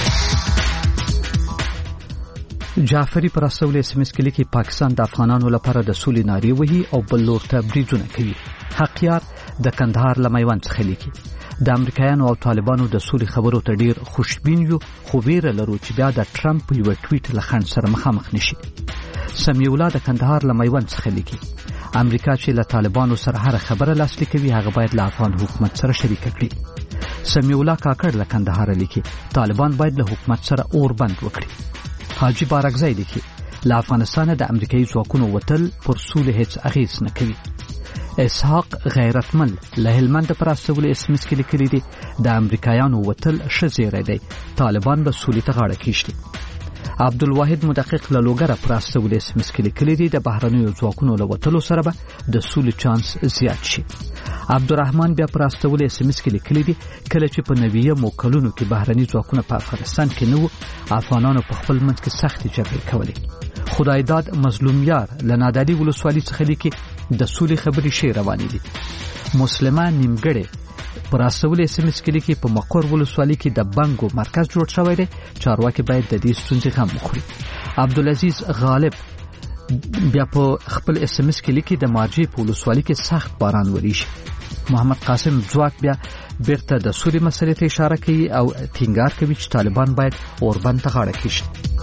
جعفری پر اصول اسمس کې لیکي پاکستان د افغانانو لپاره د سولې نارې وهي او بل لور ته بریدونه کوي. حقیار د کندهار لمایوان څخه لیکي د امریکایانو او طالبانو د سولې خبرو ته ډیر خوشبین یو خو ویره لرو چې بیا د ټرمپ یو ټویټ لخند سره مخامخ نشي. سمیع الله د کندهار لمایوان څخه لیکي امریکا چې له طالبانو سره هر خبره لاسلیک کوي هغه باید له افغان حکومت سره شریک کړي. سمیع الله کاکړ له کندهار لیکي طالبان باید له حکومت سره اور بند وکړي. حاجی بارکزی لیکي له افغانستان د امریکایي ځواکونو وتل پر سولې هیڅ اغیز نه کوي. اسحاق غیرتمن له هلمند پر اصول اسمس کې لیکلي دي د امریکایانو وتل ښه زیری دی. طالبان به سولې ته غاړه کیږي. عبدالواحد مدقق له لوګره پر استولې سمس کې لیکلي دي د بهرنیو ځواکونو له وتلو سره به د سولې چانس زیات شي. عبدالرحمن بیا پر استولې سمس کې لیکلي دي کله چې په 90 کلونو کې بهرني ځواکونه په افغانستان کې نه وو، افغانانو په خپل منځ کې سختې جګړې کولې. خدای داد مظلوم یار له نادعلي ولسوالۍ څخه لیکي د سولې خبرې شی روانې دي. مسلمان نیمګړی پر استولې سمس کې لیکي په مقر ولسوالۍ کې د بنګو مرکز جوړ شوی دی، چارواکي باید د دې ستونزې غم وخوري. عبدالعزیز غالب بیا په خپل اس ام اس کې لیکي د مارجې په ولسوالۍ کې سخت باران وریږي. محمد قاسم ځواک بیا بیرته د سولې مسلې ته اشاره کوي او ټینګار کوي چې طالبان باید اوربند ته غاړه کېږدي.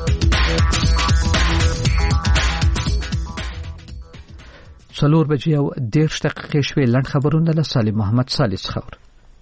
4:10 شوې لنډ خبرونه له سالم محمد صالح څخه.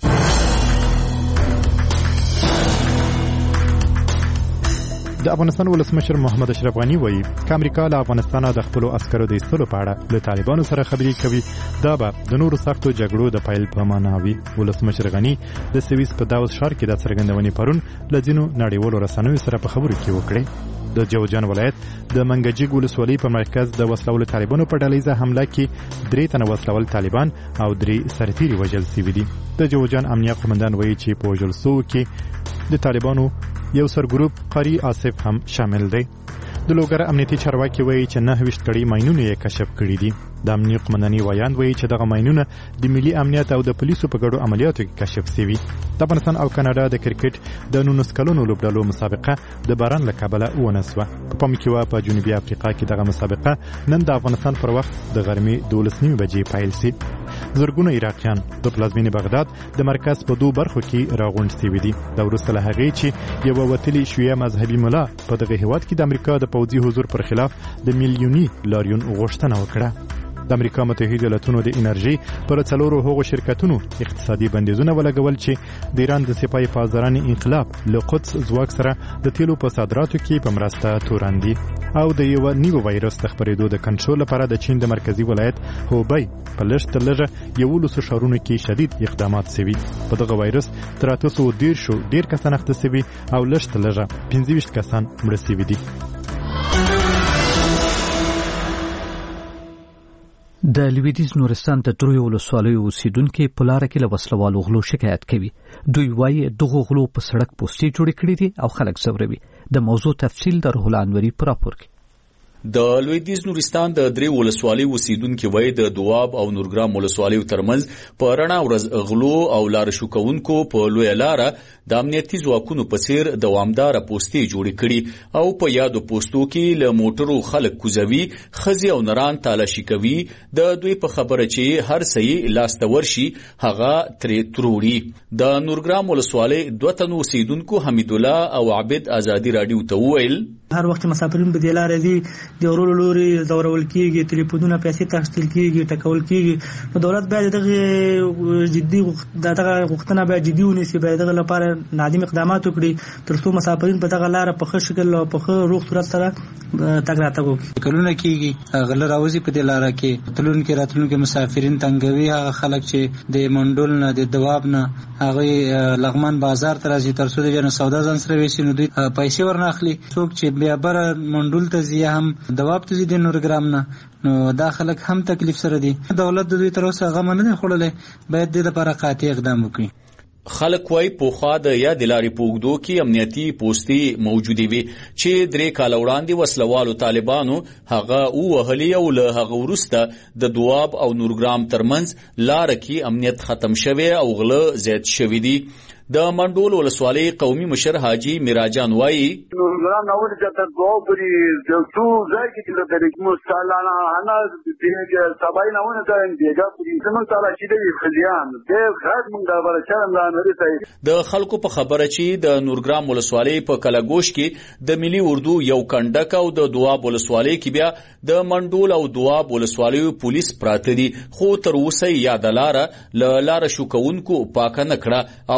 د افغانستان ولسمشر محمد اشرف غنی وایي چې امریکا له افغانستان د خپل عسکرو د ایستلو په اړه له طالبانو سره خبرې کوي، دا به د نورو سختو جګړو د پیل په معنا وي. ولسمشر غنی د سویس په داوس ښار کې د څرګندونې پرون له ځینو نړیوالو رسنیو سره په خبرو کې وکړې. د جوزجان ولایت د منګجیګ ولسوالۍ په مرکز د وسلوال طالبانو په ډلهیزه حمله کې 3 تنه وسلوال طالبان او 3 سرتیري وژل شوي دي. د جوزجان امنیه قومندان وایي چې په وژل شوو کې د طالبانو یو سرګروپ قاری آصف هم شامل دی. د لوګر امنیتي چارواکي وایي چې 29 کړي ماینونه یې کشف کړي دي. د امنیه قومنداني وایاند وایي چې دغه ماینونه د ملي امنیت او د پولیسو په ګډو عملیاتو کې کشف شوي. د افغانستان او کاناډا د کرکټ د 19 کلونو لوبډلو مسابقه د باران له کبله ونسوه. په پام کې و په جنوبي افریقا کې دغه مسابقه نن د افغانستان پر وخت د غرمې 12:30 بجې پیل شي. زرګونه عراقیان د پلازمینې بغداد د مرکز په 2 برخو کې راغونډ شوي دي. دا وروسته له هغې چې یو وتلی شیعه مذهبي ملا په دغه هیواد کې د امریکا د پوځي حضور پر خلاف د میلیوني لاریون غوښتنه وکړه. د امریکا متحده ایالاتونو د انرژي پر 4 هغو شرکتونو اقتصادي بندیزونه ولګول چې د ایران د سپاه پاسدارانو انقلاب له قدس ځواک سره د تیلو په صادراتو کې په مرسته تورن دي. او د یو نیو وایرس د خپرېدو د کنټرول لپاره د چین د مرکزی ولایت هوبی په لږ تر لږه 11 ښارونو کې شدید اقدامات شوي. په دغه وایرس تر 810 ډیر کسان اخته شوي او لږ تر لږه 25 کسان مړه شوي دي. د لویدیز نورستان د دریو ولسوالیو اوسیدونکو په لار کې له وسلوالو غلو شکایت کوي. دوی وایي دغه غلو په سړک پوسټي جوړ کړي دي او خلک ځوروي. د موضوع تفصیل د روح الانوري پر راپور کې. د لویدیز نورستان د درې ولسوالۍ اوسیدونکو وایي د دواب او نورګرام ولسوالیو ترمنځ په رڼا ورځ غلو او لار شوکونکو په لوی لار د امنیتي ځواکونو په څیر دوامدار پوسټي جوړ کړي او په یادو پوسټو کې له موټرو خلک کوزوي، خزي او نران تالاشي کوي. د دوی په خبره چې هر څه لاسته ورشي هغه ترې تروړي. د نورګرام ولسوالۍ 2 تنو اوسیدونکو حمید الله او عبد ازادي رادیو ته وویل هر وخت مسافرین په دلاره دي د ورولو لوري زورول کیږي، ټلیفونونه پیسې تخصیل کیږي، ټکول کیږي. نو دولت باید دغه جدي دغه غوښتنه باید جدي ونیسي، باید دغه لپاره نادم اقدامات وکړي تر څو مسافرین په دغه لار په ښه شکل او په ښه روغ صورت سره تګ راتګ وکړي. کلونه کیږي غله راوځي په دلاره کې تلونکو راتلونکو مسافرین تنګوي. هغه خلک چې د منډول نه د دواب نه هغه لغمان بازار ته راځي تر څو د سودا ځان سره ویسي، نو دوی پیسې ورناخلي. څوک چې بیا بر منډول ته ځي هم دواب ته ځي د نورګرام نه، نو دا خلک هم تکلیف سره دي. دولت د دوی تر اوسه غم نه خوړلې، باید د لپاره قاطع اقدام وکړي. خلک وای په خوا د یا د لارې پوګدو کې امنیتي پوسټي موجودي وي چې 3 کال وړاندې وسلوالو طالبانو هغه وهلي او له هغه وروسته د دواب او نورګرام ترمنځ لار کې امنیت ختم شوی او غله زیات شوی دي. د منډول ولسوالۍ قومي مشر حاجی میراجان وایي نورګرام نور چې دوه بری د څو ځای کې د مستعلانه انا د سبای نه ونه ځان دیګه په زمون تعالی چې د خلیان د خاص مونږ د برچان نه لري. د خلکو په خبره چې د نورګرام ولسوالۍ په کلاګوش کې د ملي اردو یو کنډک او د دواب ولسوالۍ کې بیا د منډول او دواب ولسوالیو پولیس پراته دي، خو تر اوسه یاد لاره شوکونکو پاکه نکړه او نه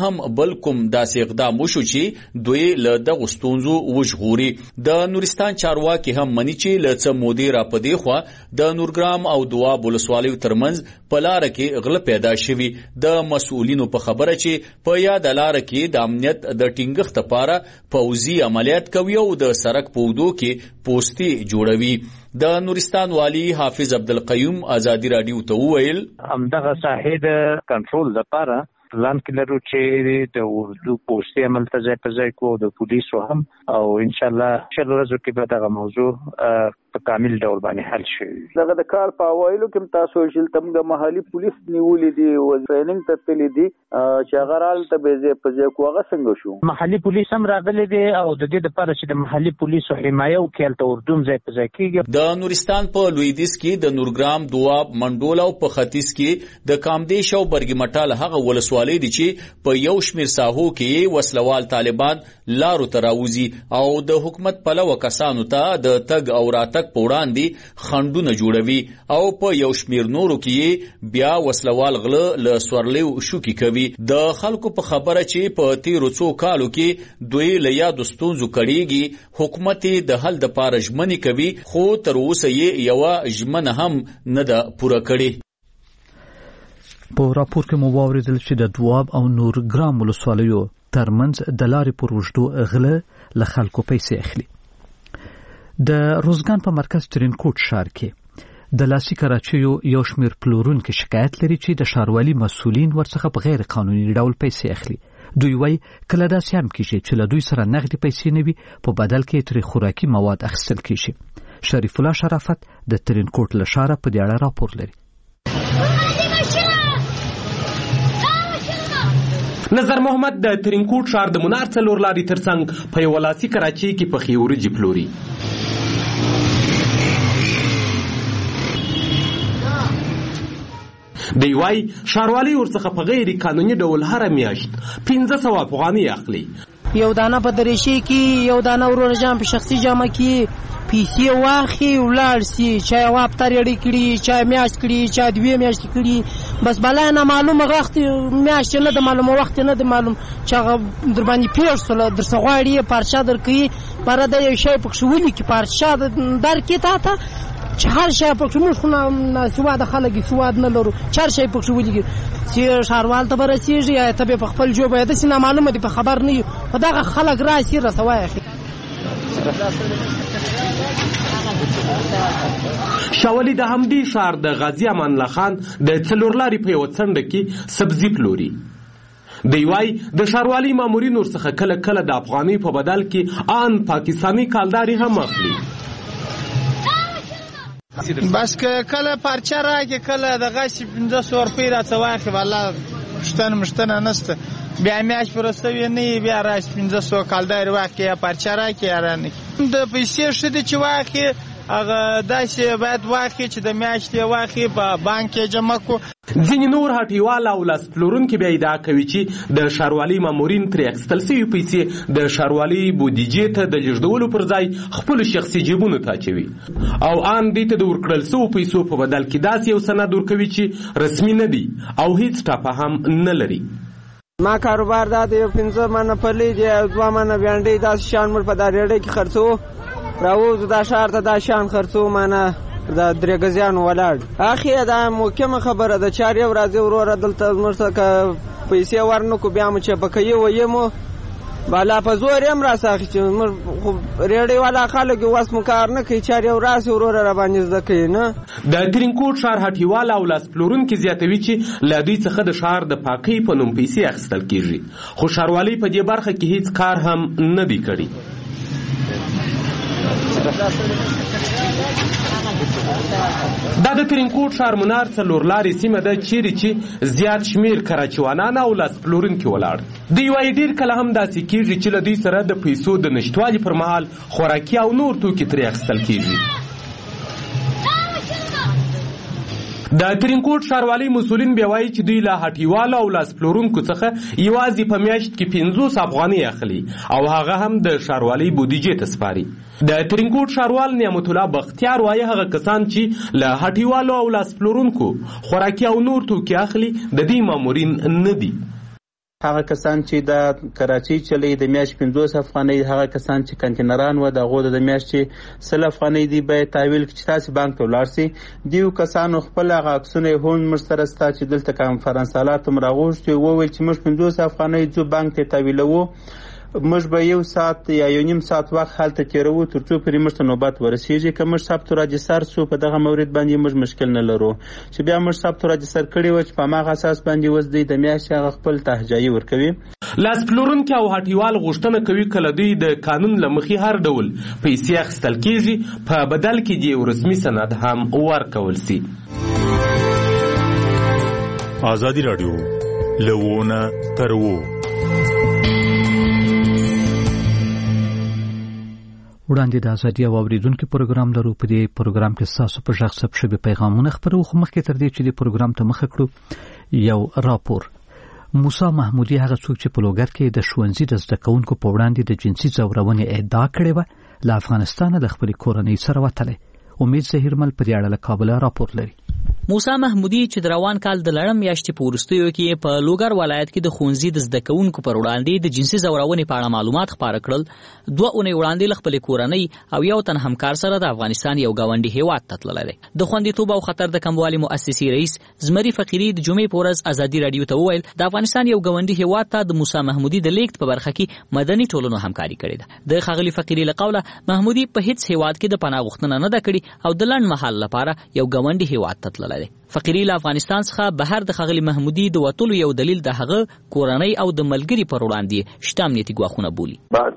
هم بل کوم داسې اقدام وشو چې دوی له دغو ستونزو وژغوري. د نورستان چارواکي هم مني چې له څه مودې راپدې خوا د نورګرام او دواب ولسوالیو ترمنځ په لاره کې غله پیدا شوي. د مسؤلینو په خبره چې په یاد لاره کې د امنیت د ټینګښت لپاره پوځي عملیات کوي او د سړک په اوږدو کې پوستې جوړوي. د نورستان والی حافظ عبدالقیوم ازادي راډیو ته وویل همدغه ساحې د کنټرول لپاره پلان کې لرو چې د اردو پوستې عمل ته ځای په ځای کوو د پولیسو هم او ان شاء الله شل ورځو کې به دغه موضوع په کامل ډول باندې حل شي. دغه د کار په اوایلو کې تاسو چې تمګه محلي پولیس نیولې دي او ټریننګ ته تللی دي چې هغه رال ته به ځای په ځای کوغه څنګه شو. محلي پولیس هم راغلي دي او د دې لپاره چې د محلي پولیسو حمایه وکړي ته اردو ځای په ځای کېږي. د نورستان په لویدیځ کې د نورګرام، دواب، منډول او په ختیځ کې د کامدیش او برګمټال هغه ولسوالۍ دي چې په یو شمېر ساحو کې وسلوال طالبان لارو ته راوځي او د حکومت پلوه کسانو ته د تګ او راتګ په وړاندې خنډونه جوړوي او په یو شمېر نورو کې بیا وسلوال غله له سورلیو شوکي کوي. د خلکو په خبره چې په تیرو څو کالو کې دوی له یادو ستونزو کړيږي، حکومت د حل دپاره ژمنې کوي خو تر اوسه یې یوه ژمنه هم نه ده پوره کړې. په راپور کې مو واوریدل چې د دواب او نورګرام ولسوالیو ترمنځ د لارې پر اوږدو غله له خلکو پیسې اخلي. د روزګان په مرکز ترینکوټ ښار کې د لاسي کراچیو یو شمېر پلورونکي شکایت لري چې د ښاروالي مسؤلین ورڅخه په غیر قانوني ډول پیسې اخلي. دوی وایي کله داسې هم کېږي چې له دوی سره نغدي پیسې نه وي، په بدل کې ترې خوراکي مواد اخیستل کېږي. شریف الله شرافت د ترینکوټ له ښاره په دې اړه راپور لري. نظر محمد د ترینکوټ ښار د منار څلور لارې ترڅنګ په یوه لاسي کراچۍ کې پخې وریجې پلوري. دی وای ښاروالي ورڅخه په غیر قانوني ډول هره میاشت 1500 افغانۍ اخلي. یو دانه په دریشي کې، یو دانه ورور جام په شخصي جامه کې پیسې واخی ولاړ سي، چا یې واپتر یړی کړي، چا میاشت کړي، چا 2 میاشتې کړي، بس بلا نه معلومه وخت میاشت نه د معلومه وخت نه د معلوم چې در باندې پیښ سره در سغواړي پارچا در کوي پر د یو شی پکښ ولي کې پارچا در کې تا چې هر شی پکښ موږ خو سواد خلک سواد نه لرو، چار شی پکښ ولي چې ښاروال ته برسیږي یا ته په خپل جوب د سینه معلومه دي په خبر نه یو په دغه خلک راسي رسوي. شاولی د همدې ښار د غازی امان الله خان د څلورلارې په یوه څنډه کې سبزي پلوري. دی وای د ښاروالي مامورین ورڅخه کله کله د افغانۍ په بدل کې ان پاکستاني کالداري هم اخلي. بس که کله پارچه راکې کله دغه 1500 روپۍ راته واخلي والله پوښتنه نشته، بیا میاشت پرستوي نه بیا راشي 1500 کالداري واخلي یا پارچه راکې یا رانه د پیسې ښه دي چې واخلي هغه داسې باید واخلي چې د میاشتې واخلي په بانک کې جمع کو. ځینې نور هټیوال او لاس پلورونکي بیا ادعا کوي چې د ښاروالي مامورین ترې اخیستل شوي پیسې د ښاروالي بودیجې ته د لیږدولو پر ځای خپلو شخصي جیبونو ته اچوي او ان دې ته د ورکړل شوو پیسو په بدل کې داسې یو سند ورکوي چې رسمي نه دي او هیڅ ټاپه هم نه لري. ما کاروبار دا د 15 منه پلی دی 2 منه بینډۍ داسې شان مړ په دا ریډۍ کې خرڅو راوځو دا ښار ته دا شان خرڅو منه دا درې غزیانو ولاړ اخی دا مهمه خبره ده. چار یو راځي وروره دلته زموږ څخه پیسې ورنکو بیا مو چې پکې ویمو بالا په زور هم راساخي چې ریډۍ والا خلک اوس مو کار نه کوي، چار یو راسي وروره را باندې زده کوي نه. د ترینکوټ ښار هټیوال او لاس پلورونکي زیاتوي چې له دوی څخه د ښار د پاکۍ په نوم پیسې اخیستل کېږي خو ښاروالۍ په دې برخه کې هیڅ کار هم نه دی کړی. دا د ترینکوټ ښار منار څلور لارې سیمه ده چیرې چې زیات شمیر کراچیوانان او لاس پلورونکي ولاړ. دوی وایي ډېر کله هم داسې کېږي چې له دوی سره د پیسو د نشتوالي پر مهال خوراکي او نور توکي ترې اخیستل کېږي. د ترینکوټ ښاروالۍ مسؤلین بیا وایي چې دوی له هټیوالو او لاس پلورونکو څخه یوازې په میاشت کې 500 افغانۍ اخلي او هغه هم د ښاروالۍ بودیجې ته سپاري. د ترینکوټ ښاروال نعمت الله بختیار وایي هغه کسان چې له هټیوالو او لاس پلورونکو خوراکي او نور توکي اخلي د دې مامورین نه دي. هغه کسان چې د کراچۍ چلی د میاشت 50 افغانۍ، هغه کسان چې کنټینران و د غوډه د میاشت 100 افغانۍ دی به تحویل چې تاسو بانک ته ولاړ سي. دیو کسانو خپل هغه عکسونه هون مرسته ستا چې دلته کانفرنس حالات مراغوشته وویل چې موږ 50 افغانۍ ځو بانک ته تحویلوو، موږ به 1 ساعت یا 1.5 ساعت وخت هلته تیرو ترڅو پرې موږ ته نوبت ورسیږي. که موږ ثبت راجستر سو په دغه مورد باندې موږ مشکل نه لرو. چې بیا موږ ثبت راجستر کړی و چې په هغه اساس باندې وز دی د میاشتې هغه خپل تهجایي ورکوي. لاس پلورونکي او هټیوال غوښتنه کوي کله دوی د قانون له مخې هر ډول پیسې اخیستل کیږي په بدل کې د یو رسمي سند هم ورکول سي. ازادي رادیو لونه ترو وړاندې د ازادي او اوریدونکو پروګرام لرو. په دې پروګرام کې تاسو په ژغ ثبت شوی پیغامونه خبرو خو مخکې تر دې چې د پروګرام ته مخه کړو یو راپور. موسی محمودي هغه څوک چې په لوګر کې د ښوونځي د زده کوونکو په وړاندې د جنسي ځورونې ادعا کړې و له افغانستانه د خپل کورنۍ سره وتلی. امید زهیرمل په دې اړه له کابل راپور لري. موسی محمودي چې د روان کال د لړم میاشتې په وروستیو کې په لوګر ولایت کې د ښوونځي د زده کوونکو پر وړاندې د جنسي ځورونې په اړه معلومات خپاره کړل. 2 اونۍ وړاندې له خپلې کورنۍ او یو تن همکار سره د افغانستان یو ګاونډي هیواد ته تللی دی. د خوندیتوب او خطر د کموالي مؤسسې رئیس زمري فقیري د جمعې په ورځ ازادي رادیو ته وویل د افغانستان یو ګاونډي هیواد ته د موسی محمودي د لیږد په برخه کې مدني ټولنو همکاري کړې ده. د ښاغلي فقیري له قوله محمودي په هیڅ هیواد کې د پناه غوښتنه نه ده کړې او د لنډ مهال لپاره یو ګاونډي هیواد ته تللی دی. فقیري له افغانستان څخه بهر د ښاغلي محمودي د وتلو یو دلیل د هغه کورنۍ او د ملګري پر وړاندې شته امنیتي ګواښونه بولي.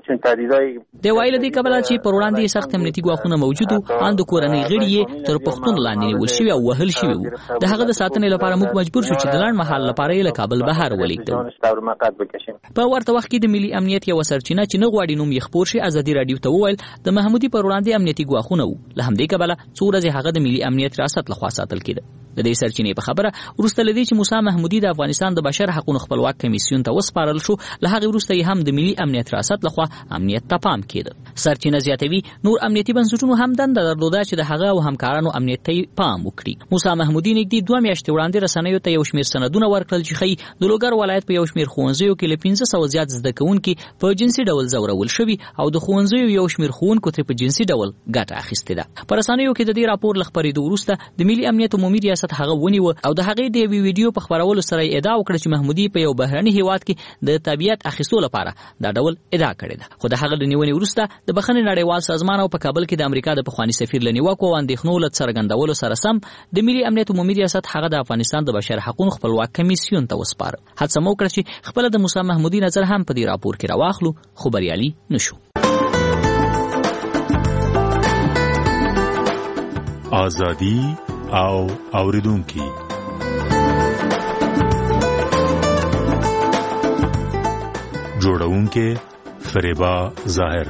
د وایي له دې کبله چې پر وړاندې سخت امنیتي ګواښونه موجود وو، ان د کورنۍ غړي یې تر پوښتنو لاندې نیول شوي او وهل شوي وو. د هغه د ساتنې لپاره موږ مجبور شو چې د لنډ مهال لپاره یې له کابل بهر ولېږدو. په ورته وخت کې د ملي امنیت یوه سرچینه چې نه غواړي نوم یې خپور شي ازادي رادیو ته وویل د محمودي پر وړاندې امنیتي ګواښونه وو. له همدې کبله څو ورځې هغه د ملي امنیت ریاست لخوا ساتل کېده. د دې سرچینې په خبره وروسته لدی چې موسی محمودي د افغانستان د بشر حقوقو خپلواک کمیسیون ته وسپارل شو، له هغه وروسته یې هم د ملي امنیت ریاست لخوا امنیت ته پام کېده. سرچینه زیاتوي نور امنیتي بنسټونو هم دنده درلوده چې د هغه او همکارانو امنیت ته پام وکړي. موسی محمودي نږدې 2 میاشتې وړاندې رسنیو ته یو شمېر سندونه ورکړل چې ښیي د لوګر ولایت په یو شمېر ښوونځیو کې له 500 زیات زده کوونکي په جنسي ډول ځورول شوي او د ښوونځیو یو شمېر ښوونکو ترې په جنسي ډول ګټه اخیستې ده. په رسنیو کې د دې راپور له خپرېدو وروسته د ملي امنیت عمومي ریاست هغه ونیو او د هغې د یوې ویډیو په خپرولو سره ادعا وکړه چې محمودي په یو بهرني هیواد کې د تابعیت اخیستو لپاره دا ډول ادعا کړې ده. خو د هغه د نیونې وروسته د بخښنې نړیوال سازمان او په کابل کې د امریکا د پخواني سفیر له نیوکو او اندېښنو له څرګندولو سره سم د ملي امنیت عمومي ریاست هغه د افغانستان د بشر حقوقو خپلواک کمیسیون ته وسپاره. هڅه مو وکړه چې خپل د موسی محمودي نظر هم په دې راپور کې راواخلو، خو بریالي نشو. ازادي او اوریدونکي جوړونکي فریبا ظاهر.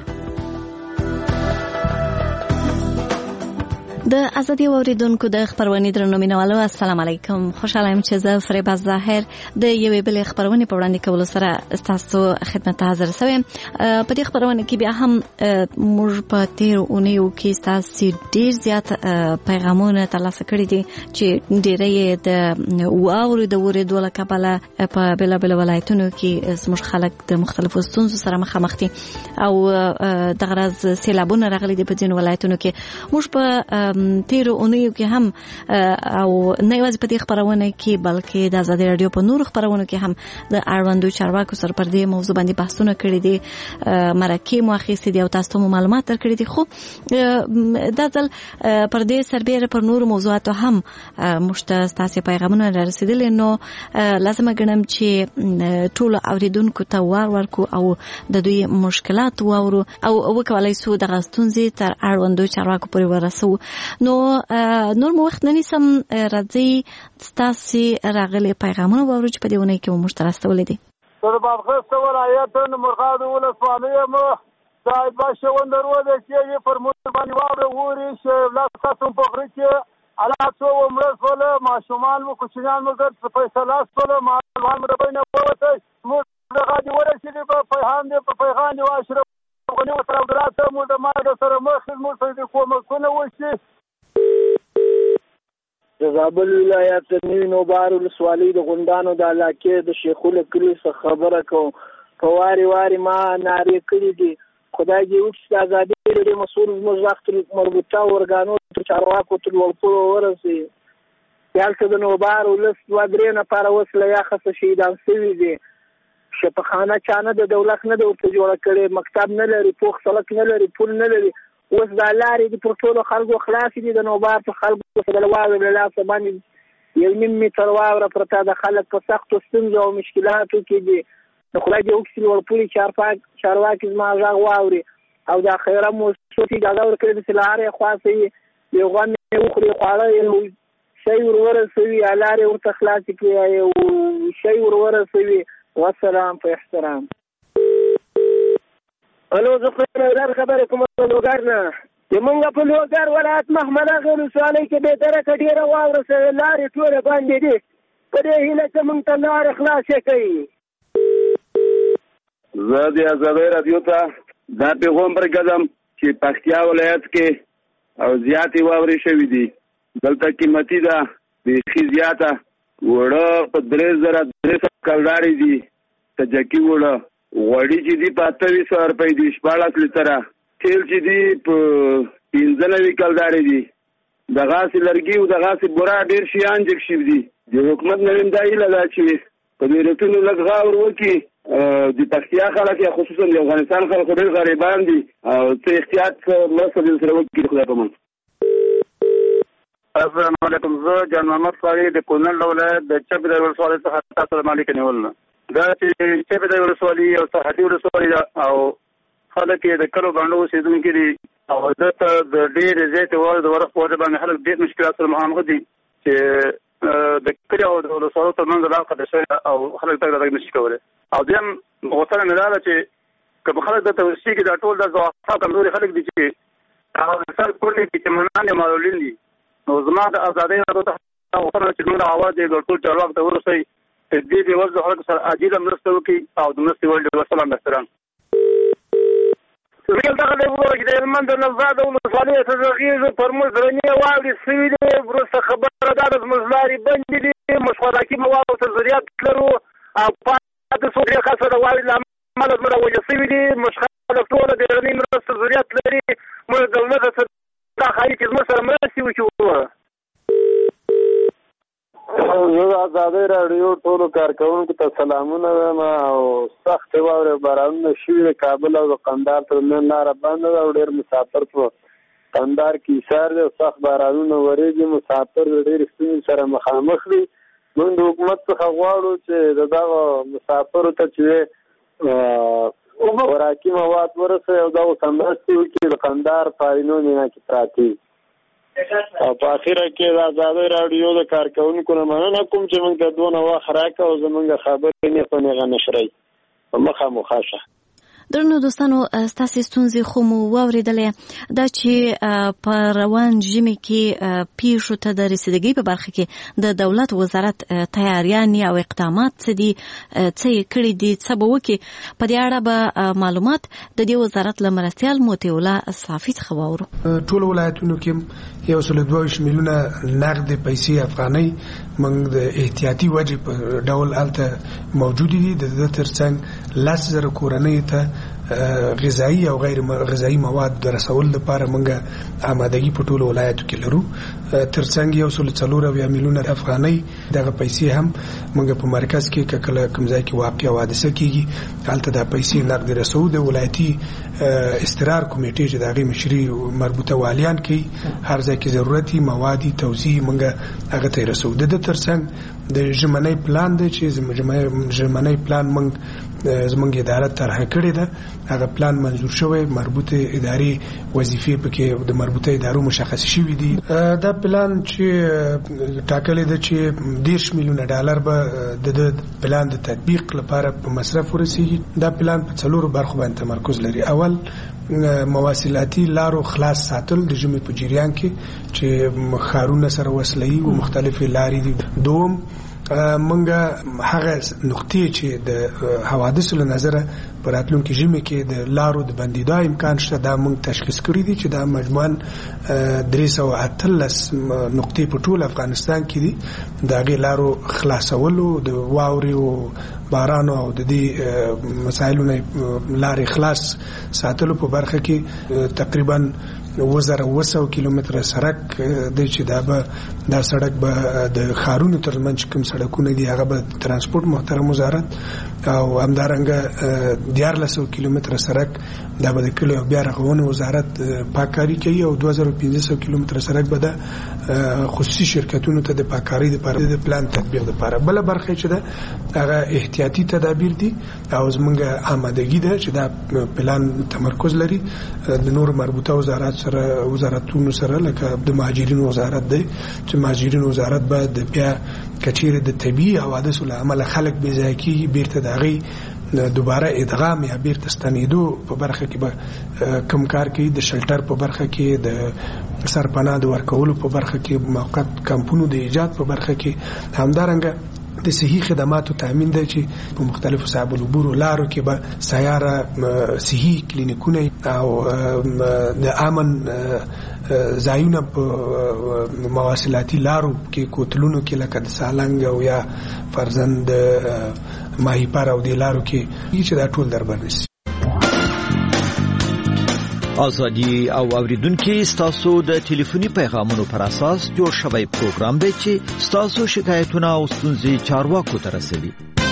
د ازادي اوریدونکو د خبرونې درنو مینوالو السلام علیکم. خوشاله یم چې زه فریبا ظاهر د یوې بلې خبرونې په وړاندې کولو سره ستاسو خدمت ته حاضر شوم. په دې خبرونه کې بیا هم موږ په تیر اونیو کې ستاسو ډیر زیات پیغامونه ترلاسه کړي دي چې ډیری د واورو د ورېدو له کبله په بېلابېلو ولایتونو کې زموږ خلک د مختلفو ستونزو سره مخامخ دي او دغه راز سیلابونه راغلي دي په ځینو ولایتونو کې. موږ په تیرو اونیو کې هم او نه یوازې په دې خبرونه کې بلکې د ازادي رادیو په نورو خبرونو کې هم د اړوندو چارواکو سره پر دې موضوع باندې بحثونه کړي دي، مرکې مو اخیستې دي او تاسو ته معلومات درکړي دي. خو دا ځل پر دې سربېره پر نورو موضوعاتو هم موږ تاسو پیغامونه رسیدلي، نو لازمه ګڼم چې ټول اوریدونکو ته ورکو او د دوی مشکلات واورو او وکولای شو د غستونځي تر اړوندو چارواکو پورې ورسو. نو نور مو وخت نه نیسم، راځي ستاسو راغلي پیغامونه واورو چې په دې ونه کې مو مشترکولې دي. د بادغیس ولایت مرغاد ولسوالۍ مو صاحب شوند ورو چې پر مو باندې واورو ووري چې لا تاسو په غره کې حالات او مرسول ماشومان مو کوچنیان مو د فیصله سره معلومات ربینه وته مو راځي ورسېږي په پیغام دی واشره غنی سره دراسه مو د ماده سره مخ مو سره کومه وشي. د زابل ولایت نوی نوبار ولسوالۍ ولسوالۍ د غونډانو د علاقې د شیخو کلي څخه خبره کوم. په واري ما نارې کړې دي خدای دې وکړي چې د ازادي راډیو مسؤل زموږ غږ تر مربوطه ارګانو تر چارواکو تر لوړ پوړو ورسوي. هلته د نوبار ولس 2-3 نفره اوس له یخه شهیدان شوي دي. شفاخانه چانه د دولت نه د ورته جوړه کړې، مکتب نه لري، پوخ سړک نه لري، پل نه لري. اوس دا لارې دي پر ټولو خلکو خلاصې دي. د نوبار په خلکو څخه د واورې له لاسه باندې 1.5 متر واوره پرته د خلک په سختو ستونزو او مشکلاتو کې دي. د خدای دې وکړي ورپورې چارواکي زما غږ واوري او دا خیره موسسو ته اجازه ورکړي چې لارې خلاصوي، یو غم یې وخوري، خواړه یې شی ورورسوي، لارې ورته خلاصې کړي، یو شی ورورسوي. والسلام په احترام. الو زه خبر کوم په لوګر نه چې مونږ په لوګر ولایت محمد اغه ولسوالۍ کې به درکه ډیره واوره سره لارې ټوله باندې دي. په دې هیله چې مونږ ته لارې خلاصې کړي. زه د ازادۍ راډیو ته دا پیغام ورکړم چې پکتیا ولایت کې او زیاتې واورې شوې دي. دلته قیمتي ده بیخي زیاته وړه په 3300 کلدارې دي. تجکی وړه غوړي چې دي په 2800 روپۍ دي، 14 لیټره تیل چې دي په 15 کلدارې دي. دغاسې لرګي او دغاسې بوره ډېر شیان جګ شوي دي. د حکومت نه دا هیله ده چې په دولتونو لږ غور وکړي. د پکتیا خلک یا خصوصا د افغانستان خلک ډېر غریبان دي او څه احتیاط مرسته دې سره وکړي. خدای په امان. السلام علیکم. زه جان محمد صالح د کونړ ولایت د چپه د ولسوالۍ څخه تاسو ته مالک نیول. دا چې چپه د ولسوالۍ او سرحدي ولسوالۍ او خلک د کلو باندې اوسېدونکي دي او دلته د ډېرې زیاتې واورې د ورښت په وجه باندې خلک ډېر مشکلات سره مخامخ دي چې د کلي او د ولسوالۍ ترمنځ لار قطع شوې او خلک تګ راتګ نشي کولی. او دویم غوښتنه مې دا ده چې که خلک دلته اوسېږي دا ټول د ضعفا کمزوري خلک دي چې افغانستان کونډې کې چمنان دي، معلولین دي. نو زما د ازادۍ راډیو ته غوښتنه چې موږ اواز یې ټول چارواکو ته ورسوي چې دې بېوزلو خلکو سره عاجله مرسته وکړي او د مرستې وړ دي. والسلام احترام. ویل دغه د وګوره چې د هلمند د نوزاد ولسوالۍ ته غږېږو پر موږ درنې واورې سوي دي. وروسته خبره دا ده زموږ لارې بندې دي، موږ خوراکي موادو ته ضرورت لرو او پاتې څو ډېر خاصه د واورې له امله زموږ راوجه سوي دي. موږ خلک ټوله د درنې مرسته ضرورت لري. موږ دولت ته دا خالي چې زموږ سره مرستې وکړو. زه د ازادۍ راډیو ټولو کارکوونکو ته سلامونه وایم. او سختې واورې بارانونه شوي د کابل او د قندهار ترمنځ لاره بنده ده او ډېر مسافر په قندهار کې ایسار دی او سخت بارانونه ورېږي. مسافر د ډېرې ستونزې سره مخامخ دي. موږ د حکومت څخه غواړو چې د دغه مسافرو ته چې خوراکي مواد ورسوي او دغه مرستې وکړي. د قندهار په آینو مینا کې پراته دي. او په اخره کې د ازادۍ راډیو د کارکوونکو نه مننه کوم چې موږ ته دونه وخت راکړه او زموږ خبرې نه په نیغه نشرئ په مخامخ شه. درنو دوستانو ستاسو ستونزې خو مو واورېدلې. دا چې په روان ژمي کې پیښو ته د رسیدګۍ په برخه کې د دولت وزارت تیاریان او اقدامات څه دي، څه یې کړي دي، څه به وکړي، په دې اړه به معلومات د دې وزارت له مرستیال موتی الله صافي څخه واورو. ټول ولایتونو کې 122 میلیونه نقد پیسې افغانۍ موږ د احتیاطي وجې په ډول هلته موجود دي. د ترڅنګ 10,000 کورنۍ ته غذایی او غیر غذایی مواد د رسول لپاره موږ آمادګي په ټولو ولایتو کې لرو. ترڅنګ 104 میلیونه افغانۍ دغه پیسې هم موږ په مرکز کې کله کوم ځای کې واقع او حادثه کیږي هلته د پیسې نقد رسو د ولایتي استقرار کمیټې چې دغه مشري مربوطه والیان کوي. هر ځای کې ضرورتي موادي توزیع موږ هغه ته رسو. د ترڅنګ د ژمنۍ پلان دی چې ژمنۍ پلان زموږ اداره طرح کړې ده. هغه پلان منظور شوی، مربوطه اداري وظیفې پکې د مربوطه ادارو مشخص شوي دي. دا پلان چې ټاکلې ده چې 10 میلیونه ډالر به د پلان د تطبیق لپاره په مصرف ورسیږي. دا پلان په 4 برخو باندې تمرکز لري. اول مواصلاتي لارو خلاص ساتل د ژمي په جریان کې چې ښارونه سره وصلوي او مختلفې لارې دي. دوم منګه هغه نقطې چې د حوادث له نظره براتلونکو ژمي کې د لارو د بندیدا امکان شته دا موږ تشخیص کړی دي چې دا مجموعاً 318 نقطې په ټول افغانستان کې دي دا غي لارو خلاصولو د واوري او باران او د دې مسایلو نه لارې خلاص ساتلو په برخه کې تقریبا 1900 کیلومتره سړک د چې دا سړک به د خارونو ترمنځ کوم سړکونه دي هغه به ترانسپورت محترم وزارت او همدارنګه 1400 کیلومتره سړک دا به د کلو او بیا رغونې وزارت پاککاری کوي او 2500 کیلومتره سړک به د خصوصي شرکتونو ته د پاککاری لپاره د پلان تطبیق لپاره بل برخه چې دا هغه احتیاطي تدابیر دي او زمونږ آمادګي ده چې دا پلان تمرکز لري د نور مربوطه وزارتونو سره لکه د مهاجرینو وزارت دی چې مهاجرینو وزارت به د بیا کچیر د طبي حوادثو له امله خلک بې ځای کیږي بیرته د هغې دوباره ادغام یا بیرته ستنېدو په برخه کې به کم کار کوي د شلټر په برخه کې د سرپناه د ورکولو په برخه کې موقت کمپونو د ایجاد په برخه کې همدارنګه د صحي خدماتو تامین دی چې په مختلفو صعب العبور لارو کې به سیاره صحي کلینیکونه او د امن ځایونه په مواصلاتي لارو کې کوتلونو کې لکه د سالنګ او یا فرزند ماهیپر او د لارو کې چې دا ټول دربر نشي ازادي او اوریدونکو ستاسو د ټلیفوني پیغامونو پر اساس جوړ شوی پروګرام دی چې ستاسو شکایتونه او ستونزې چارواکو ته رسوي.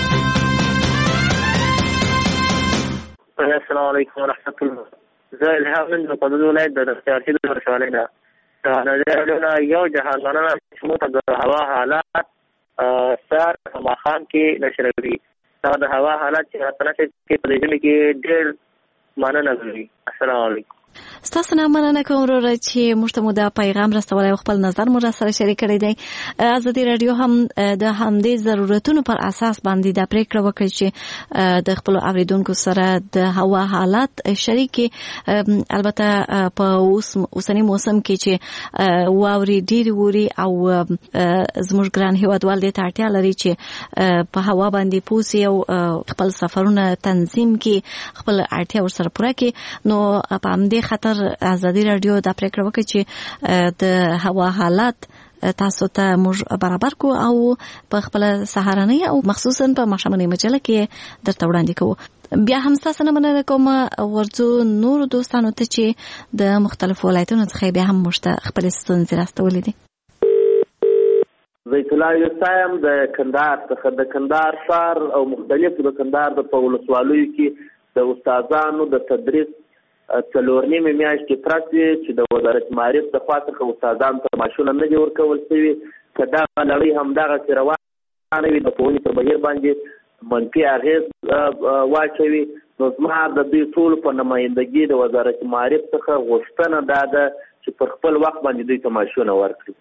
السلام علیکم ورحمۃ اللہ. زه الهام من قدوم ولایت د اختیارشي د ورشالۍ نه دا یو جهازانه چې موږ د هوا حالات سار ماخام کې نشروي دا د هوا حالات چې راتنه کې په دې کې ډېر مننه کوي. السلام علیکم. ستاسو نه مننه کوم وروره چې موږ ته مو دا پیغام رسولی او خپل نظر مو را سره شریک کړی دی. ازادي رادیو هم د همدې ضرورتونو پر اساس باندې دا پریکړه وکړه چې د خپل اوریدونکو سره د هوا حالات شریک البته په اوسنی موسم کې چې واوري ډیر ووري او زموږ ګران هیوادوال دې ته اړتیا لري چې په هوا باندې پوسی او خپل سفرونه تنظیم کړي خپل اړتیا ورسره پوره کړي. نو په همدې خاطر ازادي رادیو دا پریکړه وکړه چې د هوا حالات تاسو ته موږ برابر کو او په خپل سهارنۍ او مخصوصا په ماښامنۍ مجله کې درته وړاندې کوو. بیا هم تاسو نه مننه کوم ورځو نور دوستانو ته چې د مختلفو ولایتونو څخه بیا هم موږ ته خپل ستونزې راستولې دي. زیت الله یوسایم د کندهار څخه د کندهار ښار او مختلفو د کندهار د ولسوالیو کې د استادانو د تدریس څلور نیمې میاشتې پرته چې د وزارت معارف د خوا څخه استادانو ته معاشونه نه دي ورکول شوي که دغه لړۍ همدغسې روانه وي د ښوونې پر بهیر باندې منفي اغېز واچوي. نو زما د دوی ټولو په نمایندګي د وزارت معارف څخه غوښتنه دا ده چې پر خپل وخت باندې دوی ته معاشونه ورکړي.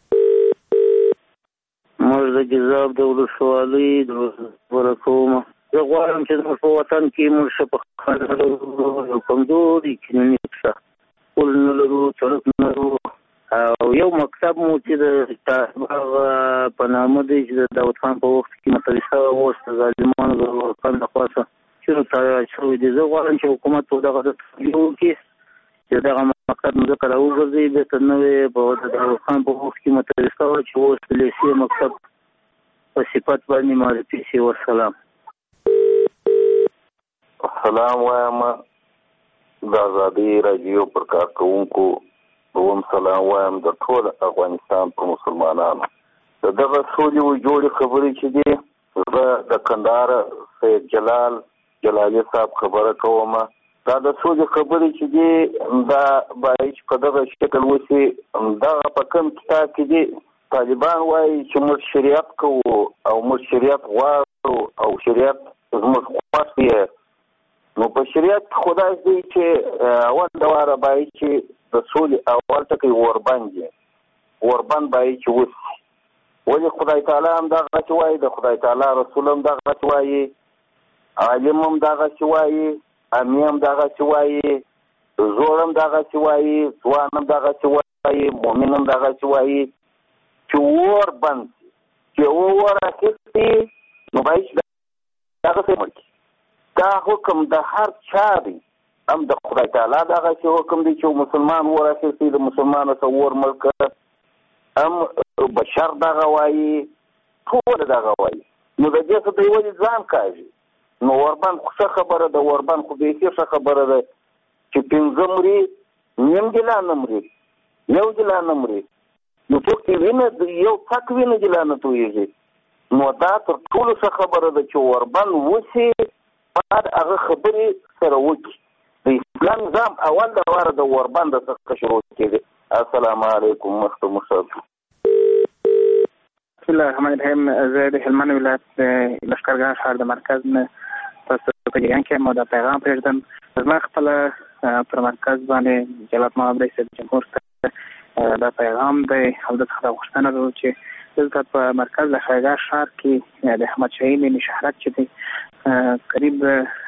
موږ د ګیزاب د ولسوالۍ د ورکومه زه غواړم چې زموږ په وطن کې موږ ښه په خلکو کمزوري کلینیک شته پل نه لرو سړک نه لرو او یو مکتب مو چې د په نامه دی چې د داود خان په وخت کې مطرح شوی اوس د ظالمانو د ورکان لخوا چیرې تایید شوی دی. زه غواړم چې حکومت په دغه تطبیق وکړي چې دغه مکتب نو ځکه راوګرځي بېرته نوی په د داود خان په وخت کې مطرح شوی چې اوس د لیسې مکتب په صفت باندې معرفي شي. والسلام. سلام وایم د ازادي رادیو پر کارکوونکو دوم سلام وایم د ټول افغانستان پر مسلمانانو. دغه سولې و جوړې خبرې چې دي زه د کندهار سید جلالي صاحب خبره کوم. دا د سولې خبرې چې دي دا باید په دغه شکل وشي. دغه په کوم کتاب کې دي طالبان وایي چې موږ شریعت کوو او موږ شریعت غواړو او شریعت زموږ خوښ دی. نو په شریعت خدای دی چې اول دواره باید چې د سولې اول ټکی وربند باید چې وشي. ولې خدای تعالی هم دغسې وایي د خدای تعالی رسول هم دغسې وایي عالم هم دغسې وایي امي هم دغسې وایي زوړ هم دغسې وایي ځوان هم دغسې وایي مؤمن هم دغسې وایي چې وربند شي. چې وراکستي نو باید دغه څه مړ دا حکم د هر چا دی هم د خدای تعالی دغه چې حکم دی چې مسلمان وراکستي د مسلمان سره ور ملک هم بشر دغه وایي ټول دغه وایي نو د دې څه دی ولې ځان کاږي نو وربان څه خبره ده وربان خو به څه خبره ده چې پنځه مري نیم ګلان مري یو ګلان مري نو څوک ویني یو څک ویني ګلان تویږي نو دا تر ټولو څه خبره ده چې وربان وسی بعد هغه خبرې سره وکړي د اسلام نظام اول د واره د وربان د څخه شروع کېږي السلام علیکم مختم صاحب بسم الله الرحمن الرحیم زه د هلمند ولایت لښکرګاه ښار د مرکز نه تاسو په جریان کې مو دا پیغام پرېږدم زما خپله پر مرکز باندې جلال محمد رئیس جمهور ته دا پیغام دی او د څخه غوښتنه ده چې دلته په مرکز لښکرګاه ښار کې د احمد شاهي ملي شهرت چې دی قریب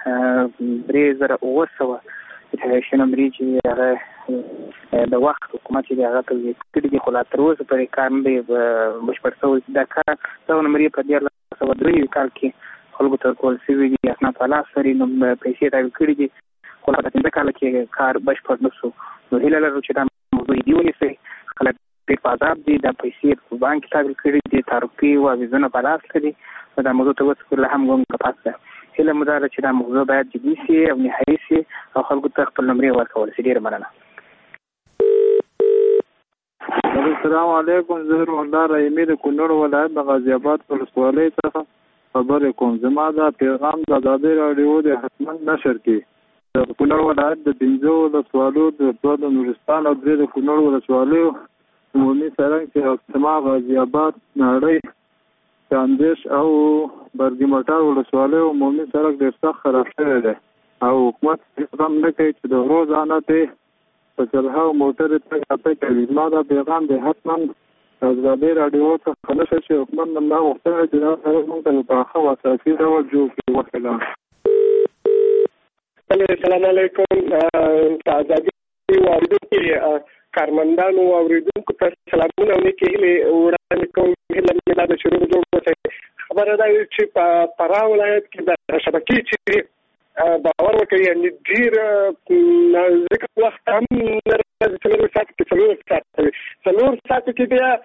3700 رهایشي نمرې چې هغه د وخت حکومت چې هغه توضیح کړي دي خو لا تر اوسه پورې کار نه دی بشپړ شوی دا کار دغه نمرې په 1303 کال کې خلکو ته ورکول شوي دي اسناد په لاس لري نو پیسې تحویل کړي دي خو لا په 15 کاله کې کار بشپړ نه شو نو هیله لرو چې دا موضوع دې ونیسي خلک ډېر په عذاب دي دا پیسې په بانک کې تحویل کړي دي تعرفې او ویزونه په لاس لري نو دا موضوع ته اوس لا هم ګوم پاس ده هیله مو دا ده چې دا موضوع باید جدي شي او نهایي شي او خلکو ته خپل نمرې ورکول شي ډېره مننه السلام علیکم زه روحالله رحیمي د کونړ ولایت د غازي آباد ولسوالۍ څخه خبرې کوم زما دا پیغام د ازادي راډیو د حتما نشر کې د کونړ ولایت د 15 ولسوالو د نورستان او د کونړ ولسوالۍ عمومي سرنګ چې سما غازي آباد نړۍ چاندش او برګي مټار ولسوالۍ عمومي سرک ډېر سخت خراب شوی دی او حکومت اقدام نه کوي چې د روزانه ته په چلها موټر ته کوي ما دا پیغام د حتما ازادي راډیو څخه نشر چې حکومت نه غوښتنه چې دا سره موږ ته په خوا واساسي ډول جوړ کړي وکړه السلام علیکم ازادي واردو کارمندانو او اوریدونکو ته سلامونه وکړي وړاندې کوم هله ملت شروع جوړ خبره ده چې په فراه ولایت کې د شبکې چې باور وکړي ان ډیر ځکه وخت هم څلور ساعت کې بیا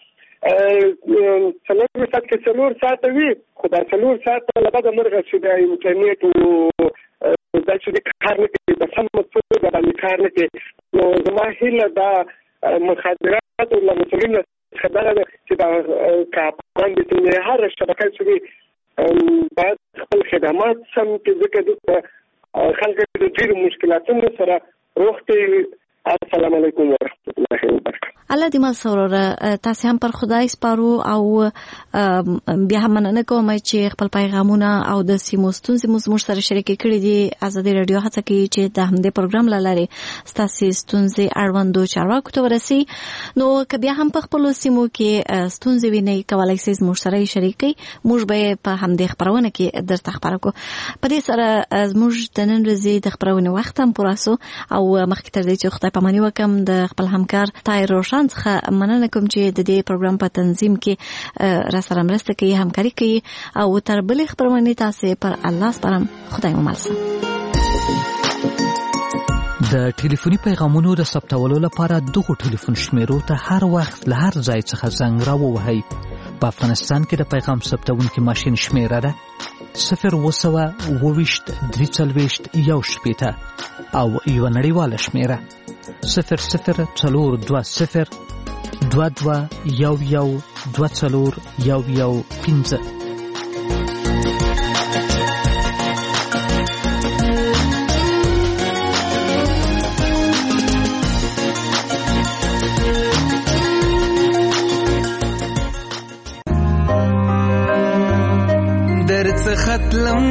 څلور ساعت وي خو دا څلور ساعت له بعد مرغه چې د انټرنیټ او دا چې کار نه کوي د سم مطلب باندې کار نه کوي نو زما هیله دا مخابرات او مسؤلین خبره ده چې دا کارمند د هر شبکې چې باید خپل خدمات سم کې ذکر خلک د ډېر مشکلاتونو سره روغتي السلام علیکم ورحمت الله وبرکاته الله دې مال سوره تاسو هم پر خدای سپارو او بیا هم مننه کوم چې خپل پیغامونه او د سیمو ستونزې مو سره شریک کړي دي ازادي رادیو هڅه کوي چې د همدې پروګرام لاره تاسو ستونزې اړوندو چارواکو ته ورسي نو که بیا هم په خپل سیمو کې ستونزې ویني کولای شئ مو سره شریکي موږ به په همدې خبرونه کې درته خبرو کو په دې سره موږ د نن ورځې د خبرونه وخت هم پوراسو او مخکې تر دې چې خدای پاماني وکم د خپل همکار طاهر روشن څخه مننه کوم چې د دې پروګرام په تنظیم کې را سره مرسته کوي همکاري کوي او تر بلې خبرونه تاسو پر الله سپارم خدای مو مل د ټلیفوني پیغامونو د ثبتولو لپاره دغه ټلیفون شمیرو ته هر وخت له هر ځای څخه زنګ راووهئ په افغانستان کې د پیغام ثبتونکي ماشین شمیره ده 0202341 او یو نړیواله شمیره 002022112415 ختلم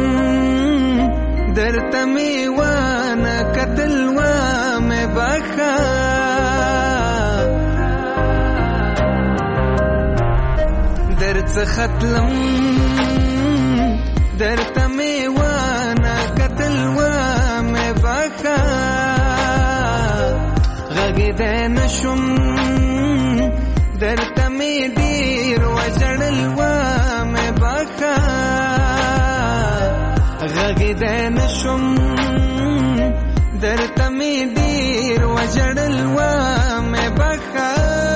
درته می وانه قتل و مې بخا درته ختلم درته می وانه قتل و مې بخا غږ دې نشم درته می ډیر وجړ وژړل و مې بخا غږېدی نشم درته مې ډېر وژړل و مې بخا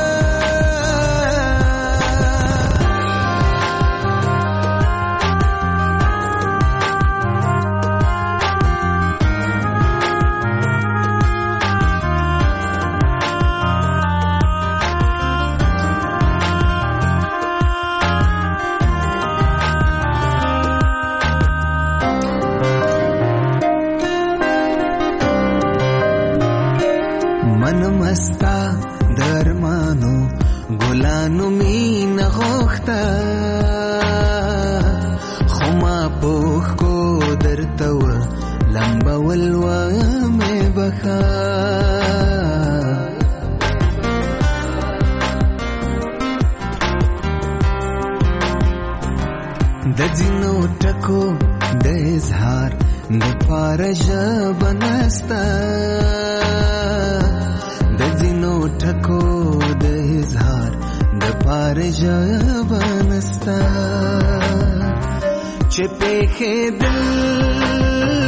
مستا درمانو ګلانو مینه غوښته خو ما پوښ کو درته و لمبول و مې بخا د ځینو ټکو د اظهار د پاره ژبه نسته د ځینو ټکو د اظهار د پاره ژبه نسته چې پېښېدل